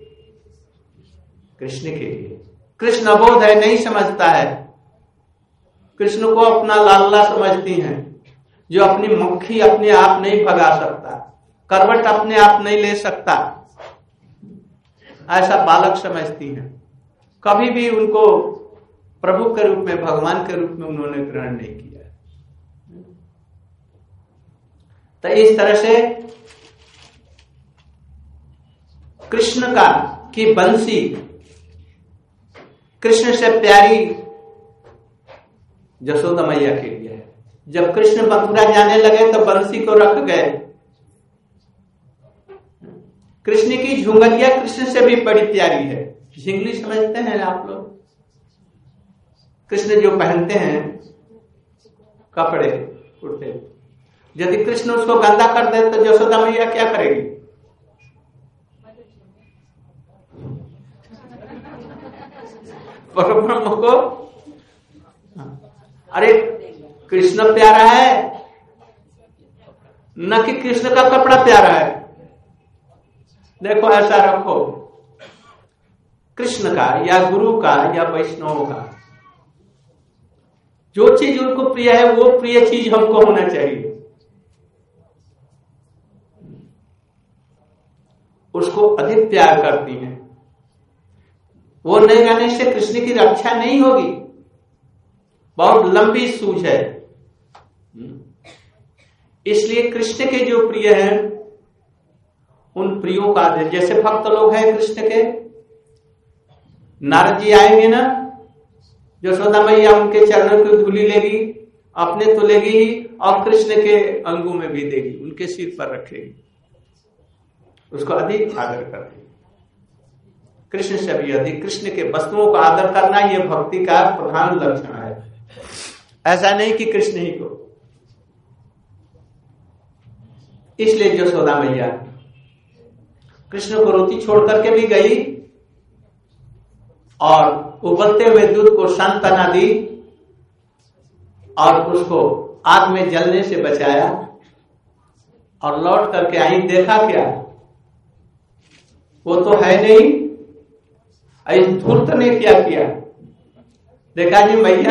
कृष्ण के लिए। कृष्ण अबोध है, नहीं समझता है। कृष्ण को अपना लाडला समझती हैं, जो अपनी मक्खी अपने आप नहीं भगा सकता, करवट अपने आप नहीं ले सकता, ऐसा बालक समझती हैं। कभी भी उनको प्रभु के रूप में, भगवान के रूप में उन्होंने ग्रहण नहीं किया। तो इस तरह से कृष्ण का की बंसी कृष्ण से प्यारी यशोदा मैया के लिए है। जब कृष्ण मथुरा जाने लगे तो बंसी को रख गए। कृष्ण की झुंगलिया कृष्ण से भी बड़ी प्यारी है। झिंगली समझते हैं आप लोग? कृष्ण जो पहनते हैं कपड़े कुर्ते, यदि कृष्ण उसको गंदा कर दे तो यशोदा मैया क्या करेगी? परब्रह्म को, अरे कृष्ण प्यारा है न कि कृष्ण का कपड़ा प्यारा है। देखो ऐसा रखो, कृष्ण का या गुरु का या वैष्णव का जो चीज उनको प्रिय है वो प्रिय चीज हमको होना चाहिए। उसको अधिक प्यार करती हैं, वो नहीं रहने से कृष्ण की रक्षा नहीं होगी। बहुत लंबी सूझ है। इसलिए कृष्ण के जो प्रिय हैं उन प्रियों का, जैसे भक्त लोग हैं कृष्ण के, नारद जी आएंगे ना, यशोदा मैया उनके चरणों की धूली लेगी, अपने तो लेगी ही और कृष्ण के अंगों में भी देगी, उनके सिर पर रखेगी, उसको अधिक आदर करती। कृष्ण से भी अधिक कृष्ण के वस्तुओं का आदर करना यह भक्ति का प्रधान लक्षण है। ऐसा नहीं कि कृष्ण ही को। इसलिए यशोदा मैया कृष्ण को रोटी छोड़ करके भी गई और उबलते हुए दूध को सांत्वना दी और उसको आग में जलने से बचाया और लौट करके आई। देखा क्या? वो तो है नहीं। इस धूर्त ने क्या किया? देखा जी मैया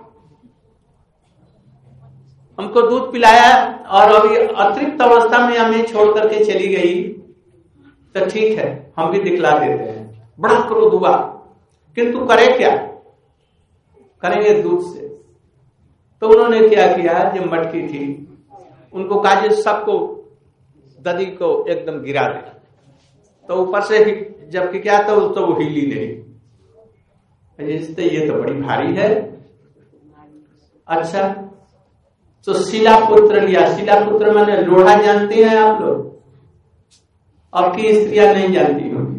हमको दूध पिलाया और अभी अतृप्त अवस्था में हमें छोड़ करके चली गई, तो ठीक है हम भी दिखला देते हैं। बड़ा क्रोध हुआ, किंतु करे क्या? करेंगे दूध से। तो उन्होंने क्या किया, जो मटकी थी उनको कहा सबको दधी को एकदम गिरा दे। तो ऊपर से जबकि क्या तो, तो वो हिली नहीं, जिससे ये तो बड़ी भारी है। अच्छा, तो शिलापुत्र लिया। शिलापुत्र माने लोढ़ा जानते हैं आप लोग, अब की स्त्रियां नहीं जानती होंगी।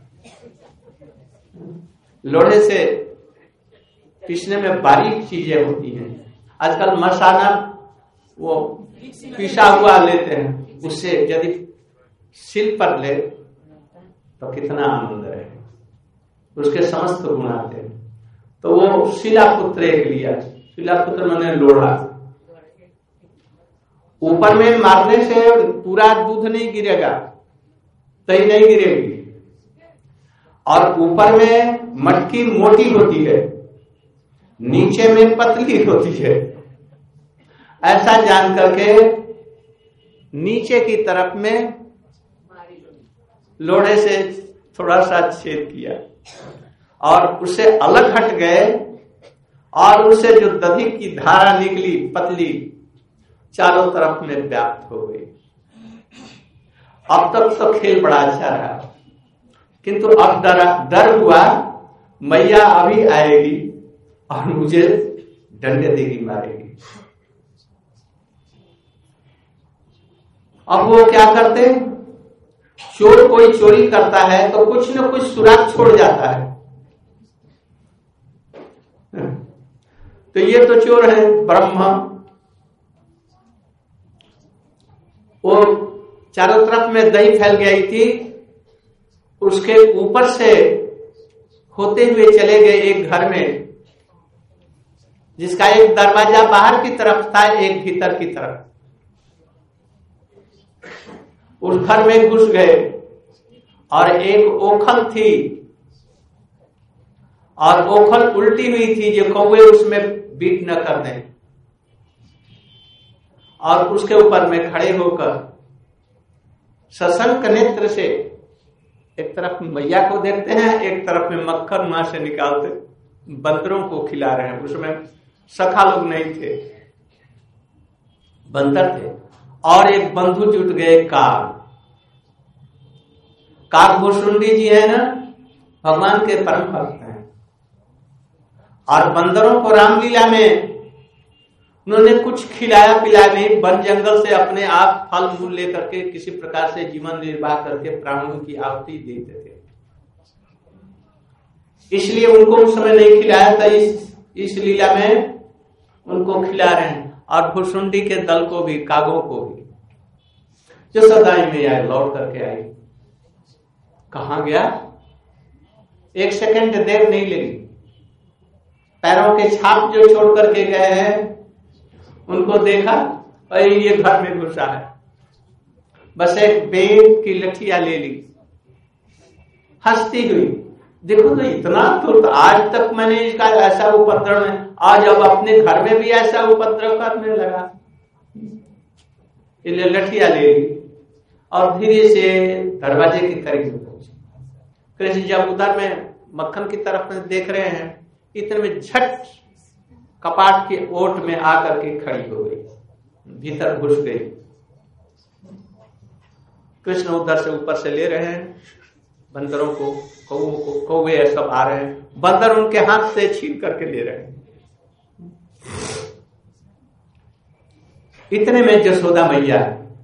लोढ़े से पीसने में बारीक चीजें होती हैं। आजकल मसाला वो पिसा हुआ लेते हैं, उससे यदि सिल पर ले तो कितना आनंद है, उसके समस्त गुण आते हैं। तो वो शिलापुत्र एक लिया। शिलापुत्र माने लोढ़ा। ऊपर में मारने से पूरा दूध नहीं गिरेगा, दही नहीं गिरेगी, और ऊपर में मटकी मोटी होती है, नीचे में पतली होती है। ऐसा जान करके नीचे की तरफ में लोढ़े से थोड़ा सा छेद किया और उससे अलग हट गए, और उससे जो दधी की धारा निकली पतली, चारों तरफ में व्याप्त हो गई। अब तक तो खेल बड़ा अच्छा रहा, किंतु अब डर डर हुआ मैया अभी आएगी और मुझे डंडे देगी, मारेगी। अब वो क्या करते, चोर कोई चोरी करता है तो कुछ न कुछ सुराग छोड़ जाता है। तो ये तो चोर है ब्रह्म, वो चारों तरफ में दही फैल गई थी, उसके ऊपर से होते हुए चले गए एक घर में, जिसका एक दरवाजा बाहर की तरफ था, एक भीतर की तरफ। उस घर में घुस गए और एक ओखल थी, और ओखल उल्टी हुई थी जो कौवे उसमें बीट न कर दें, और उसके ऊपर में खड़े होकर सशंक नेत्र से एक तरफ मैया को देखते हैं, एक तरफ में मक्खन वहां से निकालते बंदरों को खिला रहे हैं। उसमें सखा लोग नहीं थे, बंदर थे। और एक बंधु जुट गए काग। काग भुसुंडी जी है ना, भगवान के परम भक्त हैं, और बंदरों को रामलीला में उन्होंने कुछ खिलाया पिलाया नहीं, वन जंगल से अपने आप फल मूल लेकर के किसी प्रकार से जीवन निर्वाह करके प्राणों की आहुति देते थे। इसलिए उनको उस समय नहीं खिलाया था, इस इस लीला में उनको खिला रहे हैं। और भुसुंडी के दल को भी, कागों को भी, जो सदाई में आए, लौट करके आई। कहां गया, एक सेकंड देर नहीं लगी। पैरों के छाप जो छोड़ करके गए हैं उनको देखा, और ये घर में घुसा है, बस एक बेट की लठिया ले ली, हंसती हुई। देखो तो इतना तो आज तक मैंने इसका ऐसा उपद्रव है, आज अब अपने घर में भी ऐसा उपद्रव करने लगा। इसलिए लठिया ले ली और धीरे से दरवाजे के करीब पहुंचे। कृष्ण जब उधर में मक्खन की तरफ में देख रहे हैं, इतने में झट कपाट के ओट में आकर के खड़ी हो गई, भीतर घुस गई। कृष्ण उधर से ऊपर से ले रहे हैं बंदरों को, कौओं को, कौवे सब आ रहे हैं, बंदर उनके हाथ से छीन करके ले रहे हैं। इतने में जसोदा मैया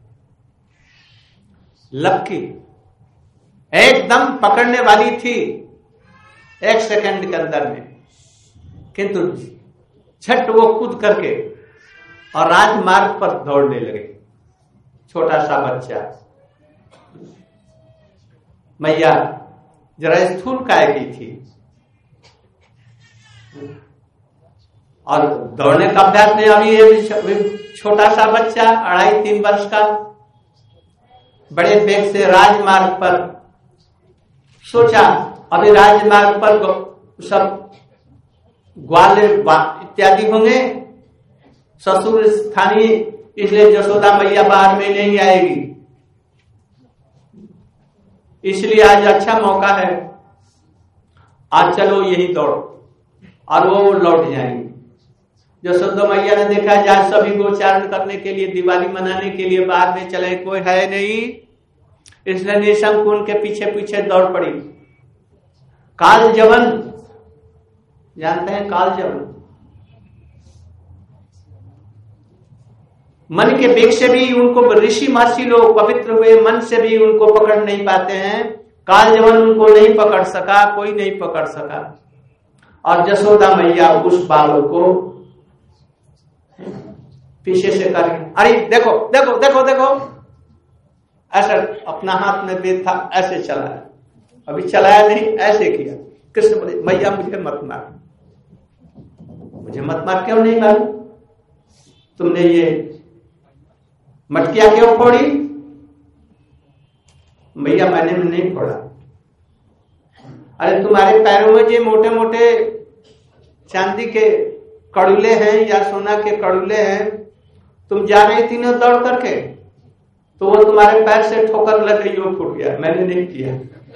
लपकी एकदम पकड़ने वाली थी एक सेकंड के अंदर में, किंतु झट वो कूद करके और राजमार्ग पर दौड़ने लगे। छोटा सा बच्चा, मैया जरा स्थूल काय की थी, और दौड़ने का अभ्यास नहीं। अभी ये छोटा सा बच्चा अढ़ाई तीन वर्ष का बड़े वेग से राजमार्ग पर, सोचा अभी राजमार्ग पर सब ग्वाले इत्यादि होंगे, ससुर स्थानीय, इसलिए जसोदा मैया बाहर में नहीं आएगी, इसलिए आज अच्छा मौका है, आज चलो यही दौड़ो। और वो लौट जाएंगे। यशोदा मैया ने देखा जहां सभी गोचारण करने के लिए, दिवाली मनाने के लिए बाहर में चले, कोई है नहीं, इसलिए निशंक उनके पीछे पीछे दौड़ पड़ी। काल जवन, जानते हैं काल जवन, मन के वेग से भी उनको, ऋषि महर्षि लोग पवित्र हुए मन से भी उनको पकड़ नहीं पाते हैं। काल जवन उनको नहीं पकड़ सका, कोई नहीं पकड़ सका। और यशोदा मैया उस बालक को पीछे से कर, अरे देखो देखो देखो देखो, ऐसा अपना हाथ में वेद था, ऐसे चलाया, अभी चलाया नहीं, ऐसे किया। कृष्ण बोले मैया मुझे मत मार, मुझे मत मार, क्यों नहीं मार, तुमने ये मटकिया क्यों फोड़ी? मैया मैंने नहीं फोड़ा। अरे तुम्हारे पैरों में ये मोटे मोटे चांदी के कड़ुले हैं या सोना के कड़ुले हैं, तुम जा रही थी ना दौड़ करके, तो वो तुम्हारे पैर से ठोकर लग गई, वो फूट गया, मैंने नहीं किया।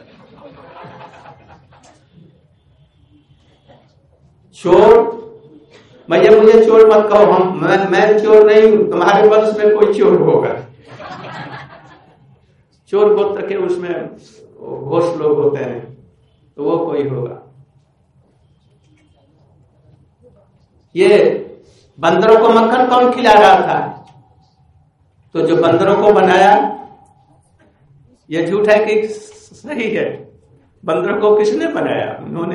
चोर, मैया मुझे चोर मत कहो, हम मैं, मैं चोर नहीं हूं, तुम्हारे वंश में कोई चोर होगा। चोर गोत्र के उसमें घोष लोग होते हैं, तो वो कोई होगा। ये बंदरों को मक्खन कौन खिला रहा था? तो जो बंदरों को बनाया, ये झूठ है कि सही है? बंदरों को किसने बनाया? उन्होंने।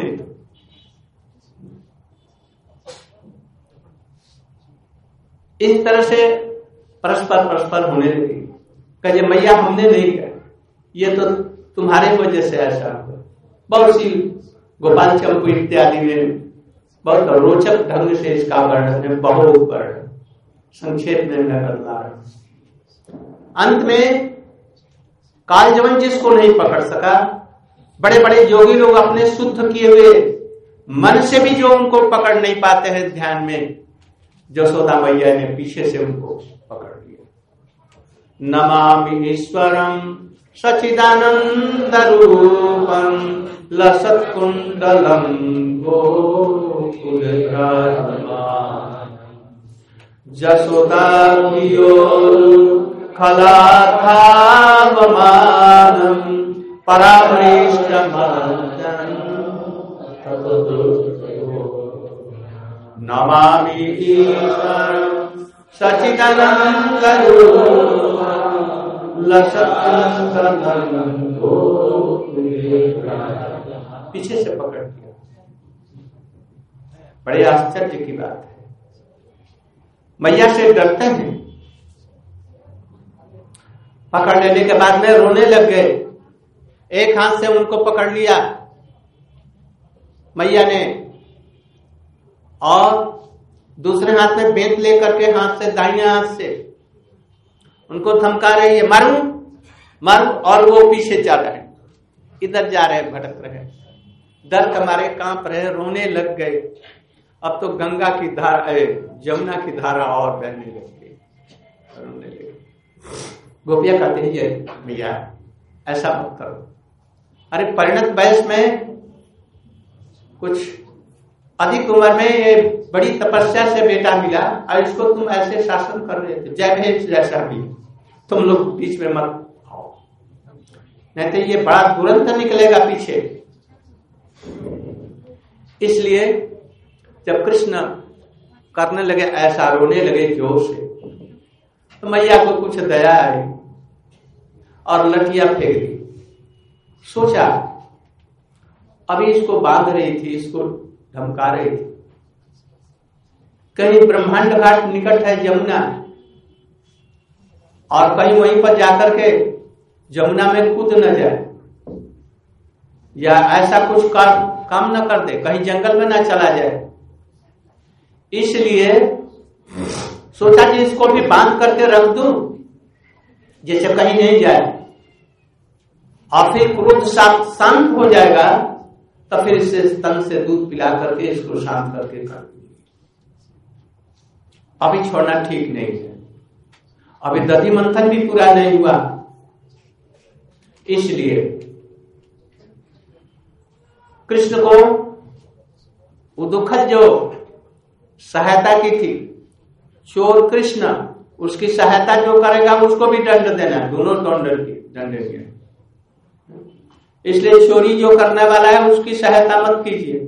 इस तरह से परस्पर परस्पर होने लगी। कहे मैया हमने नहीं किया, ये तो तुम्हारे वजह से ऐसा हुआ। बहुत सी गोपाल चंपू इत्यादि में बहुत रोचक ढंग से इसका वर्णन है, बहुत वर्णन, संक्षेप में मैं बता रहा हूं। अंत में कालजवन जिसको नहीं पकड़ सका, बड़े बड़े योगी लोग अपने शुद्ध किए हुए मन से भी जो उनको पकड़ नहीं पाते हैं ध्यान में, यशोदा मैया ने पीछे से उनको पकड़ लिया। नमामि ईश्वरम सचिदानंद रूपम लसत कुंडलम गोकुल जसोदा खलाधावमानम परामृष्टमर्जन नमामि ईश्वरं सच्चिदानंद रूपं लसत्कुंडलं पीछे से पकड़ लिया। बड़े आश्चर्य की बात है, मैया से डरते हैं, पकड़ लेने के बाद में रोने लग गए। एक हाथ से उनको पकड़ लिया मैया ने, और दूसरे हाथ में बेत लेकर के हाथ से, दाहिने हाथ से उनको धमका रही है, मारू मारू, और वो पीछे जा रहे हैं, इधर जा रहे, भटक रहे, डर के मारे कांप रहे, रोने लग गए। अब तो गंगा की धारा, जमुना की धारा और बहने लग गई, रोने लगे। गोपिया कहते हैं ये भैया ऐसा मत करो, अरे परिणत वयस में कुछ अधिक उम्र में ये बड़ी तपस्या से बेटा मिला, और इसको तुम ऐसे शासन कर रहे थे, जय भेद जैसा भी, तुम लोग बीच में मत आओ, नहीं तो ये बड़ा तुरंत निकलेगा पीछे। इसलिए जब कृष्ण करने लगे ऐसा, रोने लगे जोर से, तो मैया को कुछ दया आई और लठिया फेंक दी। सोचा अभी इसको बांध रही थी, इसको धमका रही थी, कहीं ब्रह्मांड घाट निकट है यमुना, और कहीं वहीं पर जाकर के यमुना में कूद न जाए, या ऐसा कुछ काम काम न कर दे, कहीं जंगल में न चला जाए। इसलिए सोचा कि इसको भी बांध करके रख दूं, जैसे कहीं नहीं जाए, और फिर क्रोध शांत हो जाएगा, तो फिर इसे स्तन से दूध पिला करके इसको शांत करके कर दूंगी। अभी छोड़ना ठीक नहीं है, अभी दधि मंथन भी पूरा नहीं हुआ। इसलिए कृष्ण को उदुखल जो सहायता की थी, चोर कृष्ण, उसकी सहायता जो करेगा उसको भी दंड देना, दोनों दंड की दंड दिए। इसलिए चोरी जो करने वाला है उसकी सहायता मत कीजिए।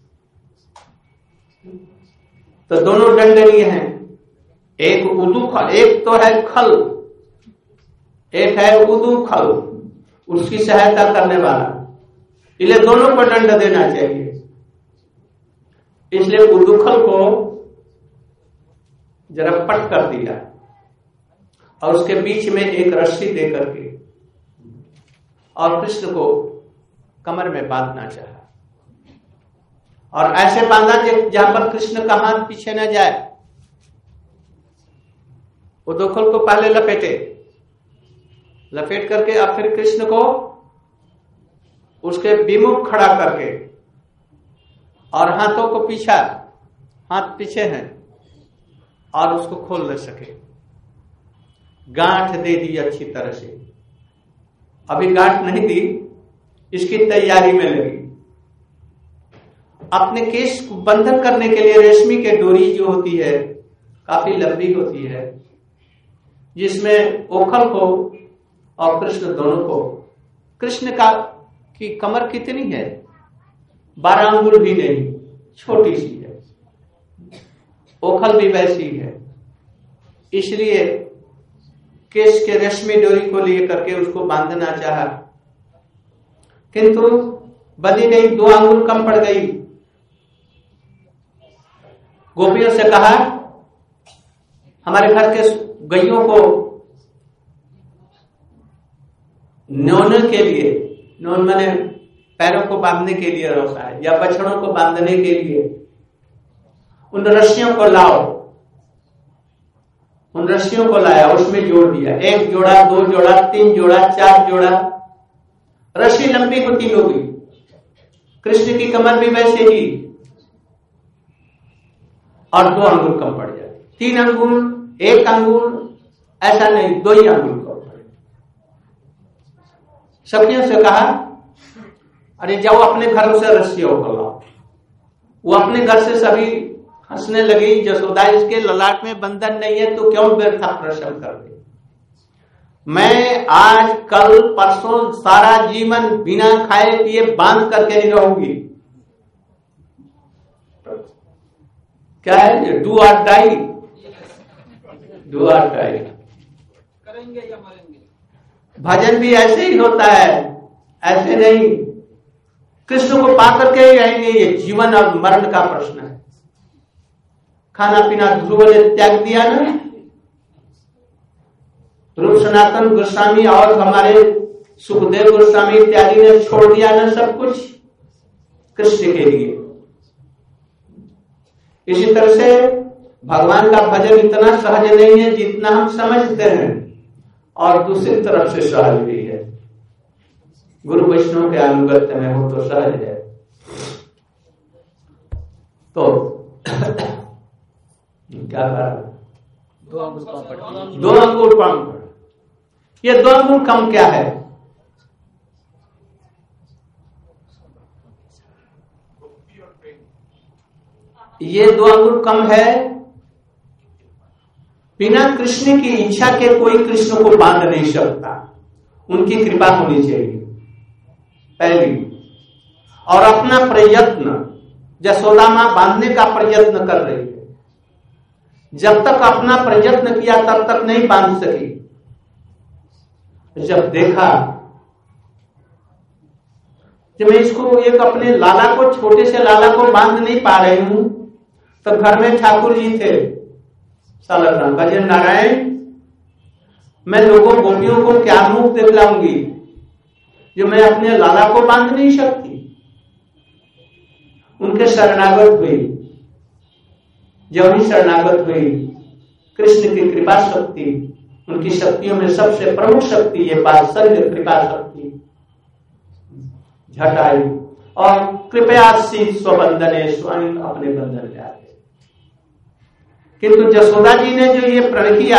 तो दोनों दंडनीय हैं। एक उदुखल, एक तो है खल, एक है उदुखल, उसकी सहायता करने वाला, इसलिए दोनों को दंड देना चाहिए। इसलिए उदुखल को जरा पट कर दिया और उसके बीच में एक रस्सी दे करके और कृष्ण को कमर में बांधना चाहा, और ऐसे बांधा जहां पर कृष्ण का हाथ पीछे न जाए। उदुखल को पहले लपेटे, लपेट करके अब फिर कृष्ण को उसके विमुख खड़ा करके और हाथों को पीछा, हाथ पीछे हैं, और उसको खोल न सके। गांठ दे दी अच्छी तरह से, अभी गांठ नहीं दी, इसकी तैयारी में लगी। अपने केस को बंधन करने के लिए रेशमी के डोरी जो होती है काफी लंबी होती है, जिसमें ओखल को और कृष्ण दोनों को, कृष्ण का की कमर कितनी है, बारह अंगुल भी नहीं, छोटी सी है, ओखल भी वैसी है, इसलिए केश के रेशमी डोरी को लिए करके उसको बांधना चाहा, किंतु बदी नहीं, दो अंगुल कम पड़ गई। गोपियों से कहा हमारे घर के गैयों को न्योने के लिए, न्योन मैंने पैरों को बांधने के लिए रोका है, या बछड़ों को बांधने के लिए उन रस्सियों को लाओ। उन रस्सियों को लाया, उसमें जोड़ दिया, एक जोड़ा, दो जोड़ा, तीन जोड़ा, चार जोड़ा, रस्सी लंबी होती होगी। कृष्ण की कमर भी वैसे ही, और दो अंगुल कम पड़ जाए, तीन अंगुल, एक अंगुल, ऐसा नहीं, दो ही अंगुल कम पड़े। सखियों से कहा अरे जाओ अपने घरों से रस्सियों को लाओ। वो अपने घर से सभी हंसने लगी। जसोदा इसके ललाट में बंधन नहीं है तो क्यों व्यर्था प्रश्न कर दे। मैं आज कल परसों सारा जीवन बिना खाए पिए बांध करके नहीं रहूंगी। क्या है, do or die, do or die, करेंगे या मरेंगे। भजन भी ऐसे ही होता है, ऐसे नहीं। कृष्ण को पा करके ही रहेंगे, ये जीवन और मरण का प्रश्न है। खाना पीना ध्रुव ने त्याग दिया ना, ध्रुव सनातन गोस्वामी और हमारे सुखदेव गोस्वामी इत्यादि ने छोड़ दिया ना सब कुछ कृष्ण के लिए। इसी तरह से भगवान का भजन इतना सहज नहीं है जितना हम समझते हैं, और दूसरी तरफ से सहज भी है। गुरु वैष्णव के अनुगत्य में हो तो सहज है। तो क्या करा, दो अंगुल कम पड़, दो अंगुल कम। ये दो अंगुल कम क्या है? ये दो अंगुल कम है। बिना कृष्ण की इच्छा के कोई कृष्ण को बांध नहीं सकता, उनकी कृपा होनी चाहिए पहली। और अपना प्रयत्न, जसोदा मां बांधने का प्रयत्न कर रही है, जब तक अपना प्रयत्न किया तब तक नहीं बांध सकी। जब देखा कि मैं इसको एक अपने लाला को, छोटे से लाला को बांध नहीं पा रही हूं, तो घर में ठाकुर जी थे सालग्राम भजन नारायण, मैं लोगों गोपियों को क्या मुख दिखलाऊंगी जो मैं अपने लाला को बांध नहीं सकती। उनके शरणागत हुई। जब ही शरणागत हुई, कृष्ण की कृपा शक्ति, उनकी शक्तियों में सबसे प्रमुख शक्ति ये वात्सल्य कृपा शक्ति झट आई, और कृपया शीत स्वबंधने, स्वयं अपने बंधन ले आए। किंतु जसोदा जी ने जो ये प्रण किया,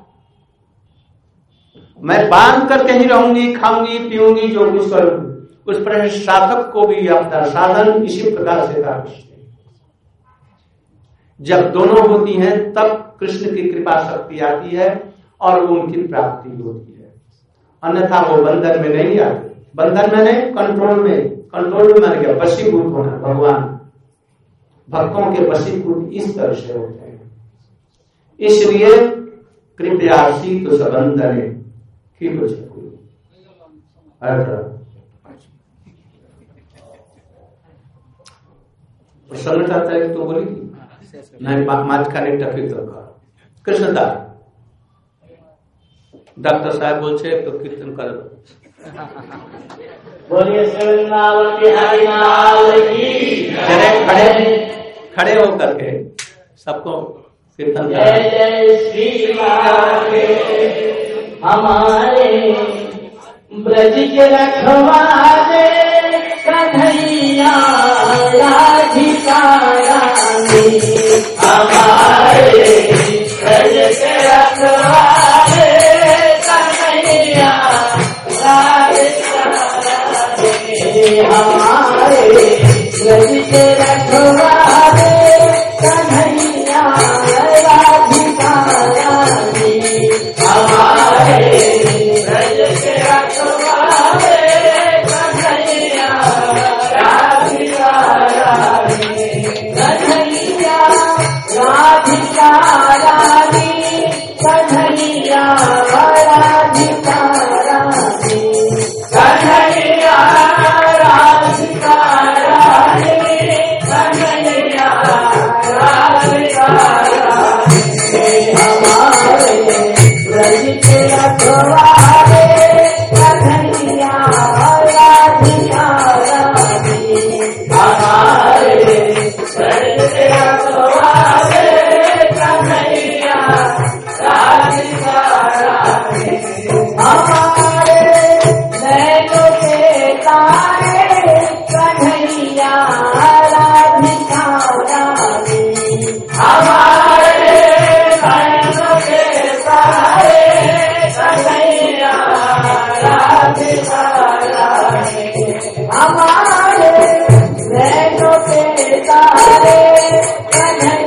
मैं बांध कर कहीं रहूंगी, खाऊंगी पीऊंगी, जो कुछ करूंगी, उस पर साधक को भी अपना साधन इसी प्रकार से कर। जब दोनों होती हैं तब कृष्ण की कृपा शक्ति आती है और उनकी प्राप्ति होती है, अन्यथा वो बंधन में नहीं आते। बंधन में नहीं, कंट्रोल में। कंट्रोल में मान गया वशीभूत होना। भगवान भक्तों के वशीभूत इस तरह से होते हैं। इसलिए कृपया शीत सबंधने की प्रसन्न चाहता है तो बोली नहीं, माच का नहीं टकी तो कृष्णदास डॉक्टर साहब बोलছে तो कीर्तन कर बोलिए वृंदावन बिहारी लाल की जय। खड़े खड़े होकर के सबको कीर्तन कर। जय जय श्री राधे हमारे ब्रज के रखवाले कन्हैया राधिका रानी, हमारे ब्रज के रखवाले कन्हैया राधिका रानी, हमारे ब्रज के रखवाले कन्हैया राधिका रानी, हमारे ब्रज के रखवाले कन्हैया राधिका रानी, कन्हैया राधिका रानी, कन्हैया राधिका रानी, कन्हैया राधिका रानी, कन्हैया राधिका रानी, हमारे ब्रज के रखवाले कन्हैया राधिका रानी, हमारे ब्रज के रखवाले कन्हैया राधिका रानी, हमारे नैनों के तारे कन्हैया राधिका रानी, हमारे नैनों के तारे कन्हैया राधिका रानी, हमारे नैनों के तारे कन्हैया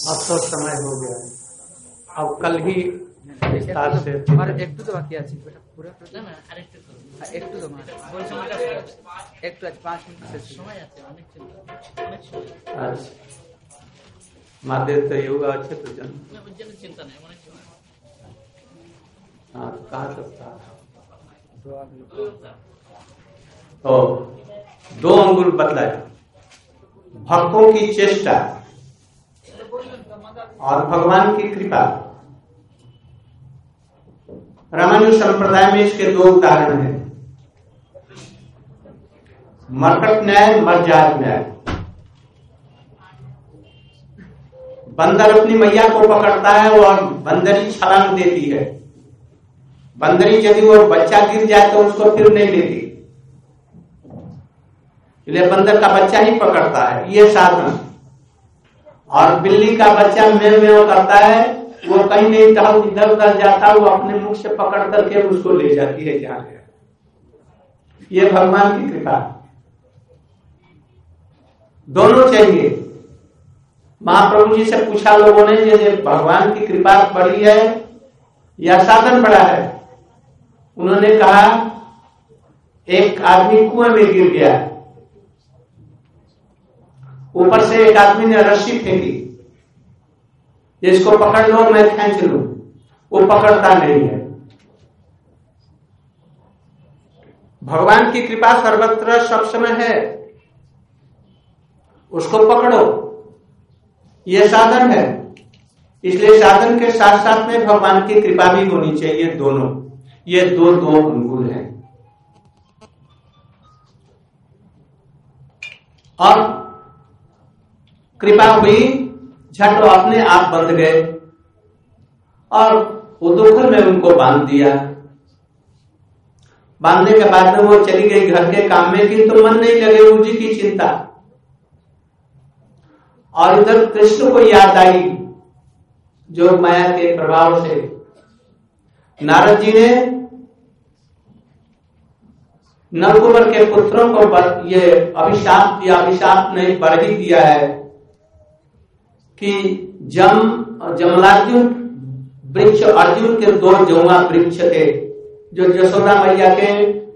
अब तो समय हो गया, अब कल ही विस्तार से और एक तो बाकी আছে পুরো না আরেকটু একটু তো মানে ওই সময়টা একটু আছে পাঁচ মিনিট শেষ সময় আছে অনেক চিন্তা অনেক সময় अच्छा महादेव तो योगा अच्छे तो जन না ওই জন্য চিন্তা নেই অনেক সময় हाँ कहाँ सकता দোয়া तो दो अंगुल बतलाया, भक्तों की चेष्टा और भगवान की कृपा। रामानुज संप्रदाय में इसके दो उदाहरण हैं, मरकट न्याय, मर्जाद न्याय। बंदर अपनी मैया को पकड़ता है और बंदरी छलांग देती है, बंदरी यदि वो बच्चा गिर जाए तो उसको फिर नहीं लेती, इसलिए बंदर का बच्चा ही पकड़ता है, ये साधन। और बिल्ली का बच्चा मेव मेव करता है, वो कहीं नहीं टहल इधर उधर जाता, वो अपने मुख से पकड़ करके उसको ले जाती है जहां ले। ये भगवान की कृपा, दोनों चाहिए। महाप्रभु जी से पूछा लोगों ने, ये भगवान की कृपा बड़ी है या साधन बड़ा है? उन्होंने कहा एक आदमी कुएं में गिर गया, ऊपर से एक आदमी ने रस्सी फेंकी, जिसको पकड़ लो मैं खींच लूं, वो पकड़ता नहीं है। भगवान की कृपा सर्वत्र सब समय है, उसको पकड़ो, ये साधन है। इसलिए साधन के साथ साथ में भगवान की कृपा भी होनी चाहिए। दोनों ये दो दो अंगुल हैं। और कृपा हुई, झट अपने आप बंध गए और वो दुखल में उनको बांध दिया। बांधने के बाद में वो चली गई घर के काम में, किंतु तो मन नहीं लगे उजी की चिंता। और इधर कृष्ण को याद आई, जो माया के प्रभाव से नारद जी ने नलकुबर के पुत्रों को ये अभिशाप दिया, अभिशाप नहीं बर ही दिया है कि जम जमलार्जुन वृक्ष, अर्जुन के दो जमुआ वृक्ष थे जो यशोदा मैया के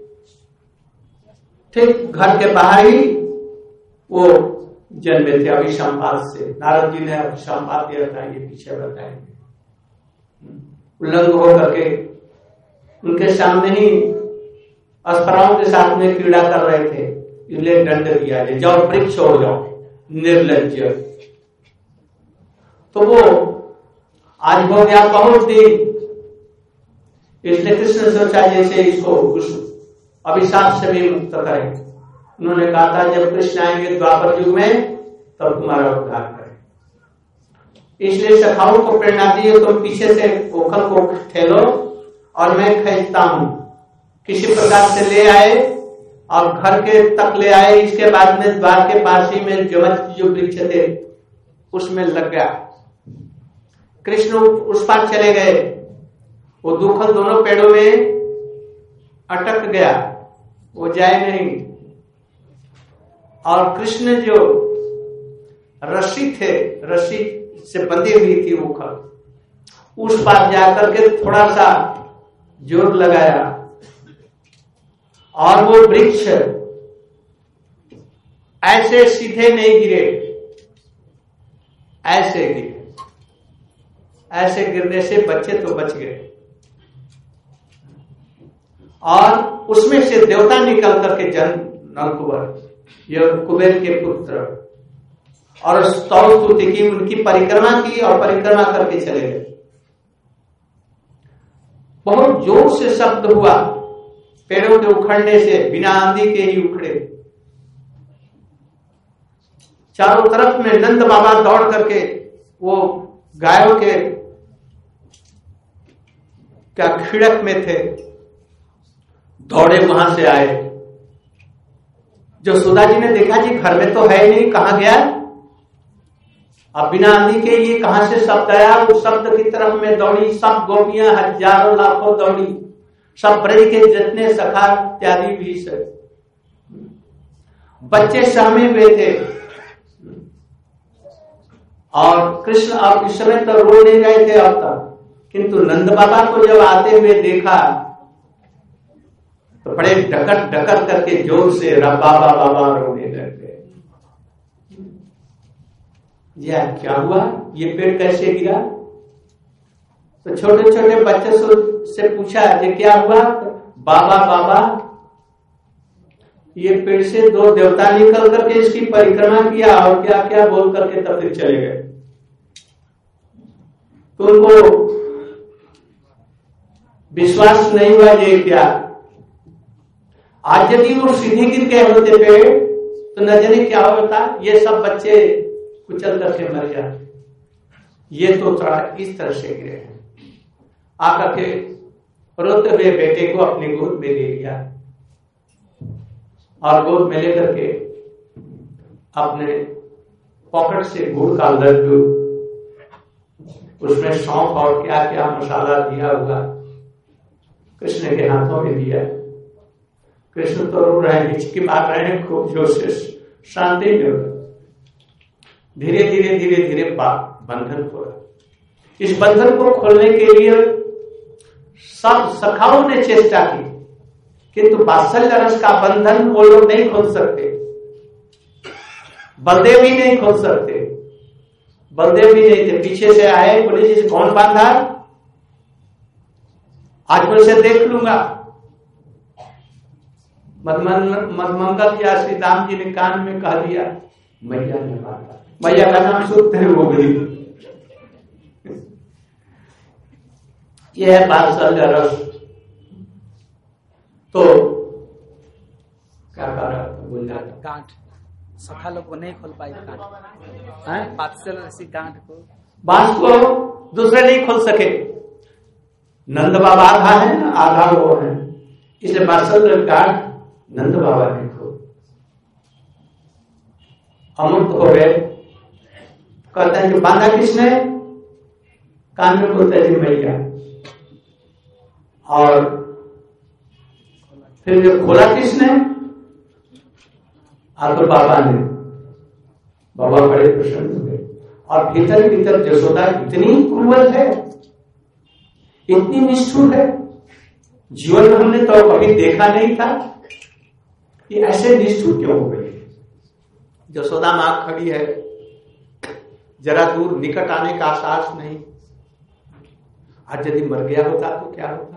ठीक घर के बाहर ही वो जन्मे थे अभिसंपात से। नारद जी ने अभिसंपात दिया था, ये पीछे बताएंगे। उल्लंघ होकर के उनके सामने ही अस्पराओं के साथ में क्रीड़ा कर रहे थे, इसलिए दंड दिया है, जाओ वृक्ष हो जाओ निर्लज्ज। तो वो आज हो गया बहुत दिन, इसलिए कृष्ण सोचा जैसे इसको उस अभिशाप से भी मुक्त करें। उन्होंने कहा था जब कृष्ण आएंगे द्वापर युग में तब तुम्हारा उद्धार करें। इसलिए सखाओं को प्रेरणा दी, तुम पीछे से ओखल को ठेलो और मैं खींचता हूं। किसी प्रकार से ले आए और घर के तक ले आए। इसके बाद में द्वार के पास ही में जमज जो वृक्ष थे उसमें लग गया। कृष्ण उस पार चले गए, वो दुखल दोनों पेड़ों में अटक गया, वो जाए नहीं। और कृष्ण जो रस्सी थे, रस्सी से बंधी हुई थी वो खल, उस पार जाकर के थोड़ा सा जोर लगाया और वो वृक्ष ऐसे सीधे नहीं गिरे, ऐसे गिरे। ऐसे गिरने से बच्चे तो बच गए और उसमें से देवता निकल करके जन्म नलकुबर, ये कुबेर के पुत्र, और स्तौल स्तुति की, उनकी परिक्रमा की और परिक्रमा करके चले गए। बहुत जोर से शब्द हुआ पेड़ों के उखड़ने से, बिना आंधी के ही उखड़े। चारों तरफ में नंद बाबा दौड़ करके वो गायों के क्या खिड़क में थे, दौड़े वहां से आए। जो सुधा जी ने देखा जी घर में तो है नहीं, कहां गया? अब बिना आंधी के ये कहां से शब्द आया? उस शब्द की तरफ में दौड़ी। सब गोपियां हजारों लाखों दौड़ी, सब ब्रज के जितने सखा इत्यादि भी से बच्चे सहमे हुए थे। और कृष्ण अब इस समय तो रो नहीं रहे थे अब तक, किंतु नंद बाबा को जब आते हुए देखा तो बड़े डकर डकर करके जोर से बाबा बाबा रोने लग गए। यह क्या हुआ, ये पेड़ कैसे गिरा? तो छोटे छोटे बच्चे से पूछा कि क्या हुआ? बाबा बाबा ये पेड़ से दो देवता निकल करके इसकी परिक्रमा किया और क्या क्या बोल करके तब फिर चले गए। तो उनको विश्वास नहीं हुआ ये क्या। आज यदि वो सीधे गिर गए होते पेड़ तो न जाने क्या होता, ये सब बच्चे कुचल करके मर जाते। ये तो थोड़ा इस तरह से गिरे हैं। आकर के रोते हुए बेटे को अपनी गोद में ले लिया और गोद में लेकर के अपने पॉकेट से गुड़ का लड्डू, उसमें सौंफ और क्या क्या मसाला दिया हुआ कृष्ण के हाथों में दिया। कृष्ण तो रो रहे हैं, हिचकी मार रहे हैं खूब जोर से, शांति नहीं हो रहा। धीरे धीरे धीरे धीरे बंधन खोला। इस बंधन को खोलने के लिए सब सखाओं ने चेष्टा की, किंतु वात्सल्य रस का बंधन वो लोग नहीं खोल सकते। बलदेव भी नहीं खोल सकते। बलदेव भी नहीं थे, पीछे से आए, बोले जी कौन बांधा? आज मैं से देख लूंगा। मदमंगल या श्री राम जी ने कान में कह दिया, मैया ने बांधा। मैया का नाम सुनते हैं वो गई। यह है वात्सल्य रस। तो क्या कर रहा था? गांठ सखा लोग को नहीं खोल पाई गांठ, वात्सल्य रसी गांठ को बांस को दूसरे नहीं खोल सके। नंद बाबा आधा है ना, आधा वो है, इसलिए वात्सल्य गांठ नंद बाबा ने खोल। अमुक्त हो गए। कहते हैं कि बांधा किसने? कान में बोलते जी मैया। और फिर जब खोला किसने? आकर बाबा ने। बाबा बड़े प्रसन्न हुए। और भीतर भीतर यशोदा इतनी क्रूर है, इतनी निष्ठुर है, जीवन में हमने तो कभी देखा नहीं था कि ऐसे निष्ठुर क्यों हो गई। यशोदा मां खड़ी है, जरा दूर निकट आने का आसास नहीं। आज यदि मर गया होता तो क्या होता?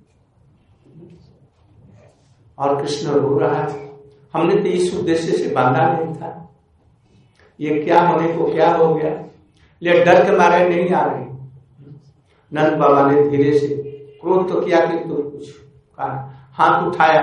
और कृष्ण रो रहा है। हमने तो इस उद्देश्य से बांधा नहीं था। ये क्या होने को क्या हो गया, ले डर के मारे नहीं आ रहे। नंद बाबा ने धीरे से क्रोध तो किया कि तो कुछ कहा, हाथ उठाया,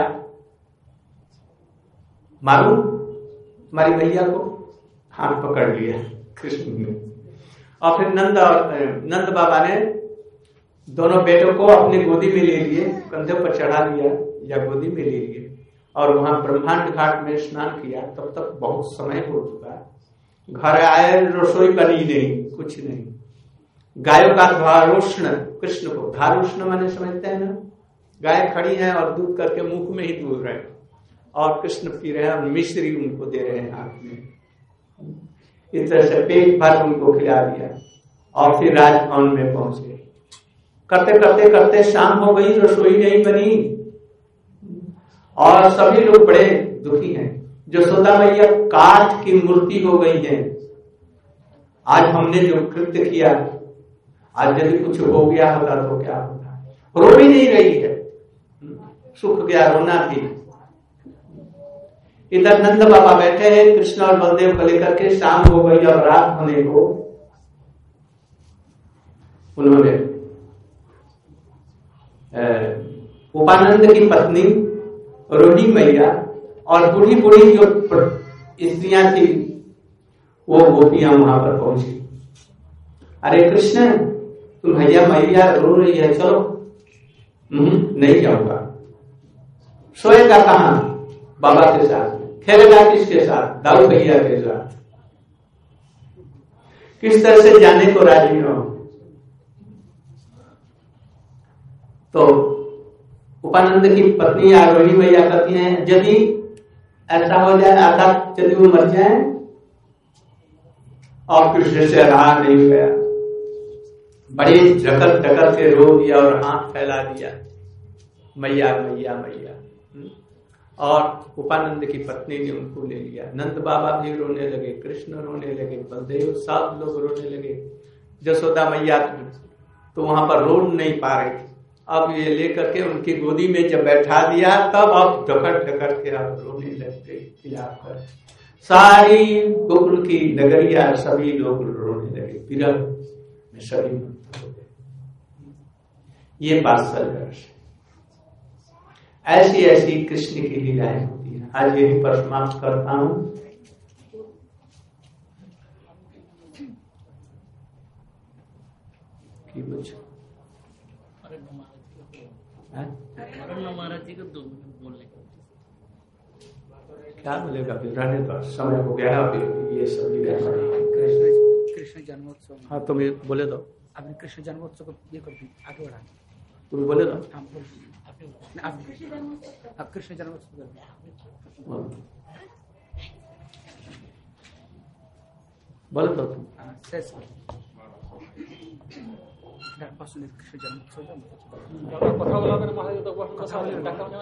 मारू हमारी भैया को। हाथ पकड़ लिया कृष्ण ने। और फिर नंद और नंद बाबा ने दोनों बेटों को अपनी गोदी में ले लिए, कंधे पर चढ़ा लिया या गोदी में ले लिए और वहां ब्रह्मांड घाट में स्नान किया। तब तक बहुत समय हो चुका। घर आए, रसोई बनी नहीं, कुछ नहीं। गायों का धारोष्ण, कृष्ण को धारोष्ण माने समझते हैं ना, गाय खड़ी है और दूध करके मुख में ही दूध रहे और कृष्ण पी रहे हैं और मिश्री उनको दे रहे हैं हाथ में। इस तरह से पेट भर उनको खिला दिया और फिर राजभवन में पहुंचे। करते करते करते शाम हो गई, रसोई नहीं बनी और सभी लोग बड़े दुखी हैं। यशोदा मैया काठ की मूर्ति हो गई है। आज हमने जो कृत्य किया, आज यदि कुछ हो गया होता तो क्या होता? रो भी नहीं रही है, सुख गया रोना भी। इधर नंद बाबा बैठे हैं कृष्ण और बलदेव को लेकर के। शाम हो गई और रात होने को उन्होंने उपानंद की पत्नी रोहिणी मैया और बूढ़ी बूढ़ी जो स्त्रियां थी वो गोपियां वहां पर पहुंची। अरे कृष्ण, तुम भैया मैया रो रही है, चलो। नहीं जाऊंगा। सोएगा कहां? बाबा के साथ। खेलेगा किसके साथ? दाऊ भैया के साथ। किस तरह से जाने को राजी हो? तो उपानंद की पत्नी रोहिणी मैया कहती हैं, यदि ऐसा हो जाए, आधा यदि वो मर जाए और कृष्ण से रहा नहीं गया, बड़े जकड़ जकड़ के रो दिया और हाथ फैला दिया, मैया मैया मैया। और उपानंद की पत्नी ने उनको ले लिया। नंद बाबा भी रोने लगे, कृष्ण रोने लगे, बलदेव सब लोग रोने लगे। जसोदा मैया तो वहां पर रो नहीं पा रही थी, अब ये लेकर के उनकी गोदी में जब बैठा दिया तब अब ढकड़ ढकड़ के अब रोने लगते खिलाकर। सारी गोकुल की नगरिया सभी लोग रोने लगे, विरह में सभी हो गए। ये वात्सल्य रस, ऐसी ऐसी कृष्ण की लीलाएं होती है। आज यही पर समाप्त करता हूं। कि कुछ महाराज जी को दो मिनट बोलने क्या बोलेगा, फिर रहने दो, समय हो गया अभी। ये सब कृष्ण कृष्ण जन्मोत्सव। हाँ तुम ये बोले दो, आपने कृष्ण जन्मोत्सव को ये कर दी, आगे बढ़ा। तुम बोले दो। हाँ बोल, आप कृष्ण जन्मोत्सव कर दिया। बोले दो तुम। शेष कृष्ण जन्मोत्सव কথা বলা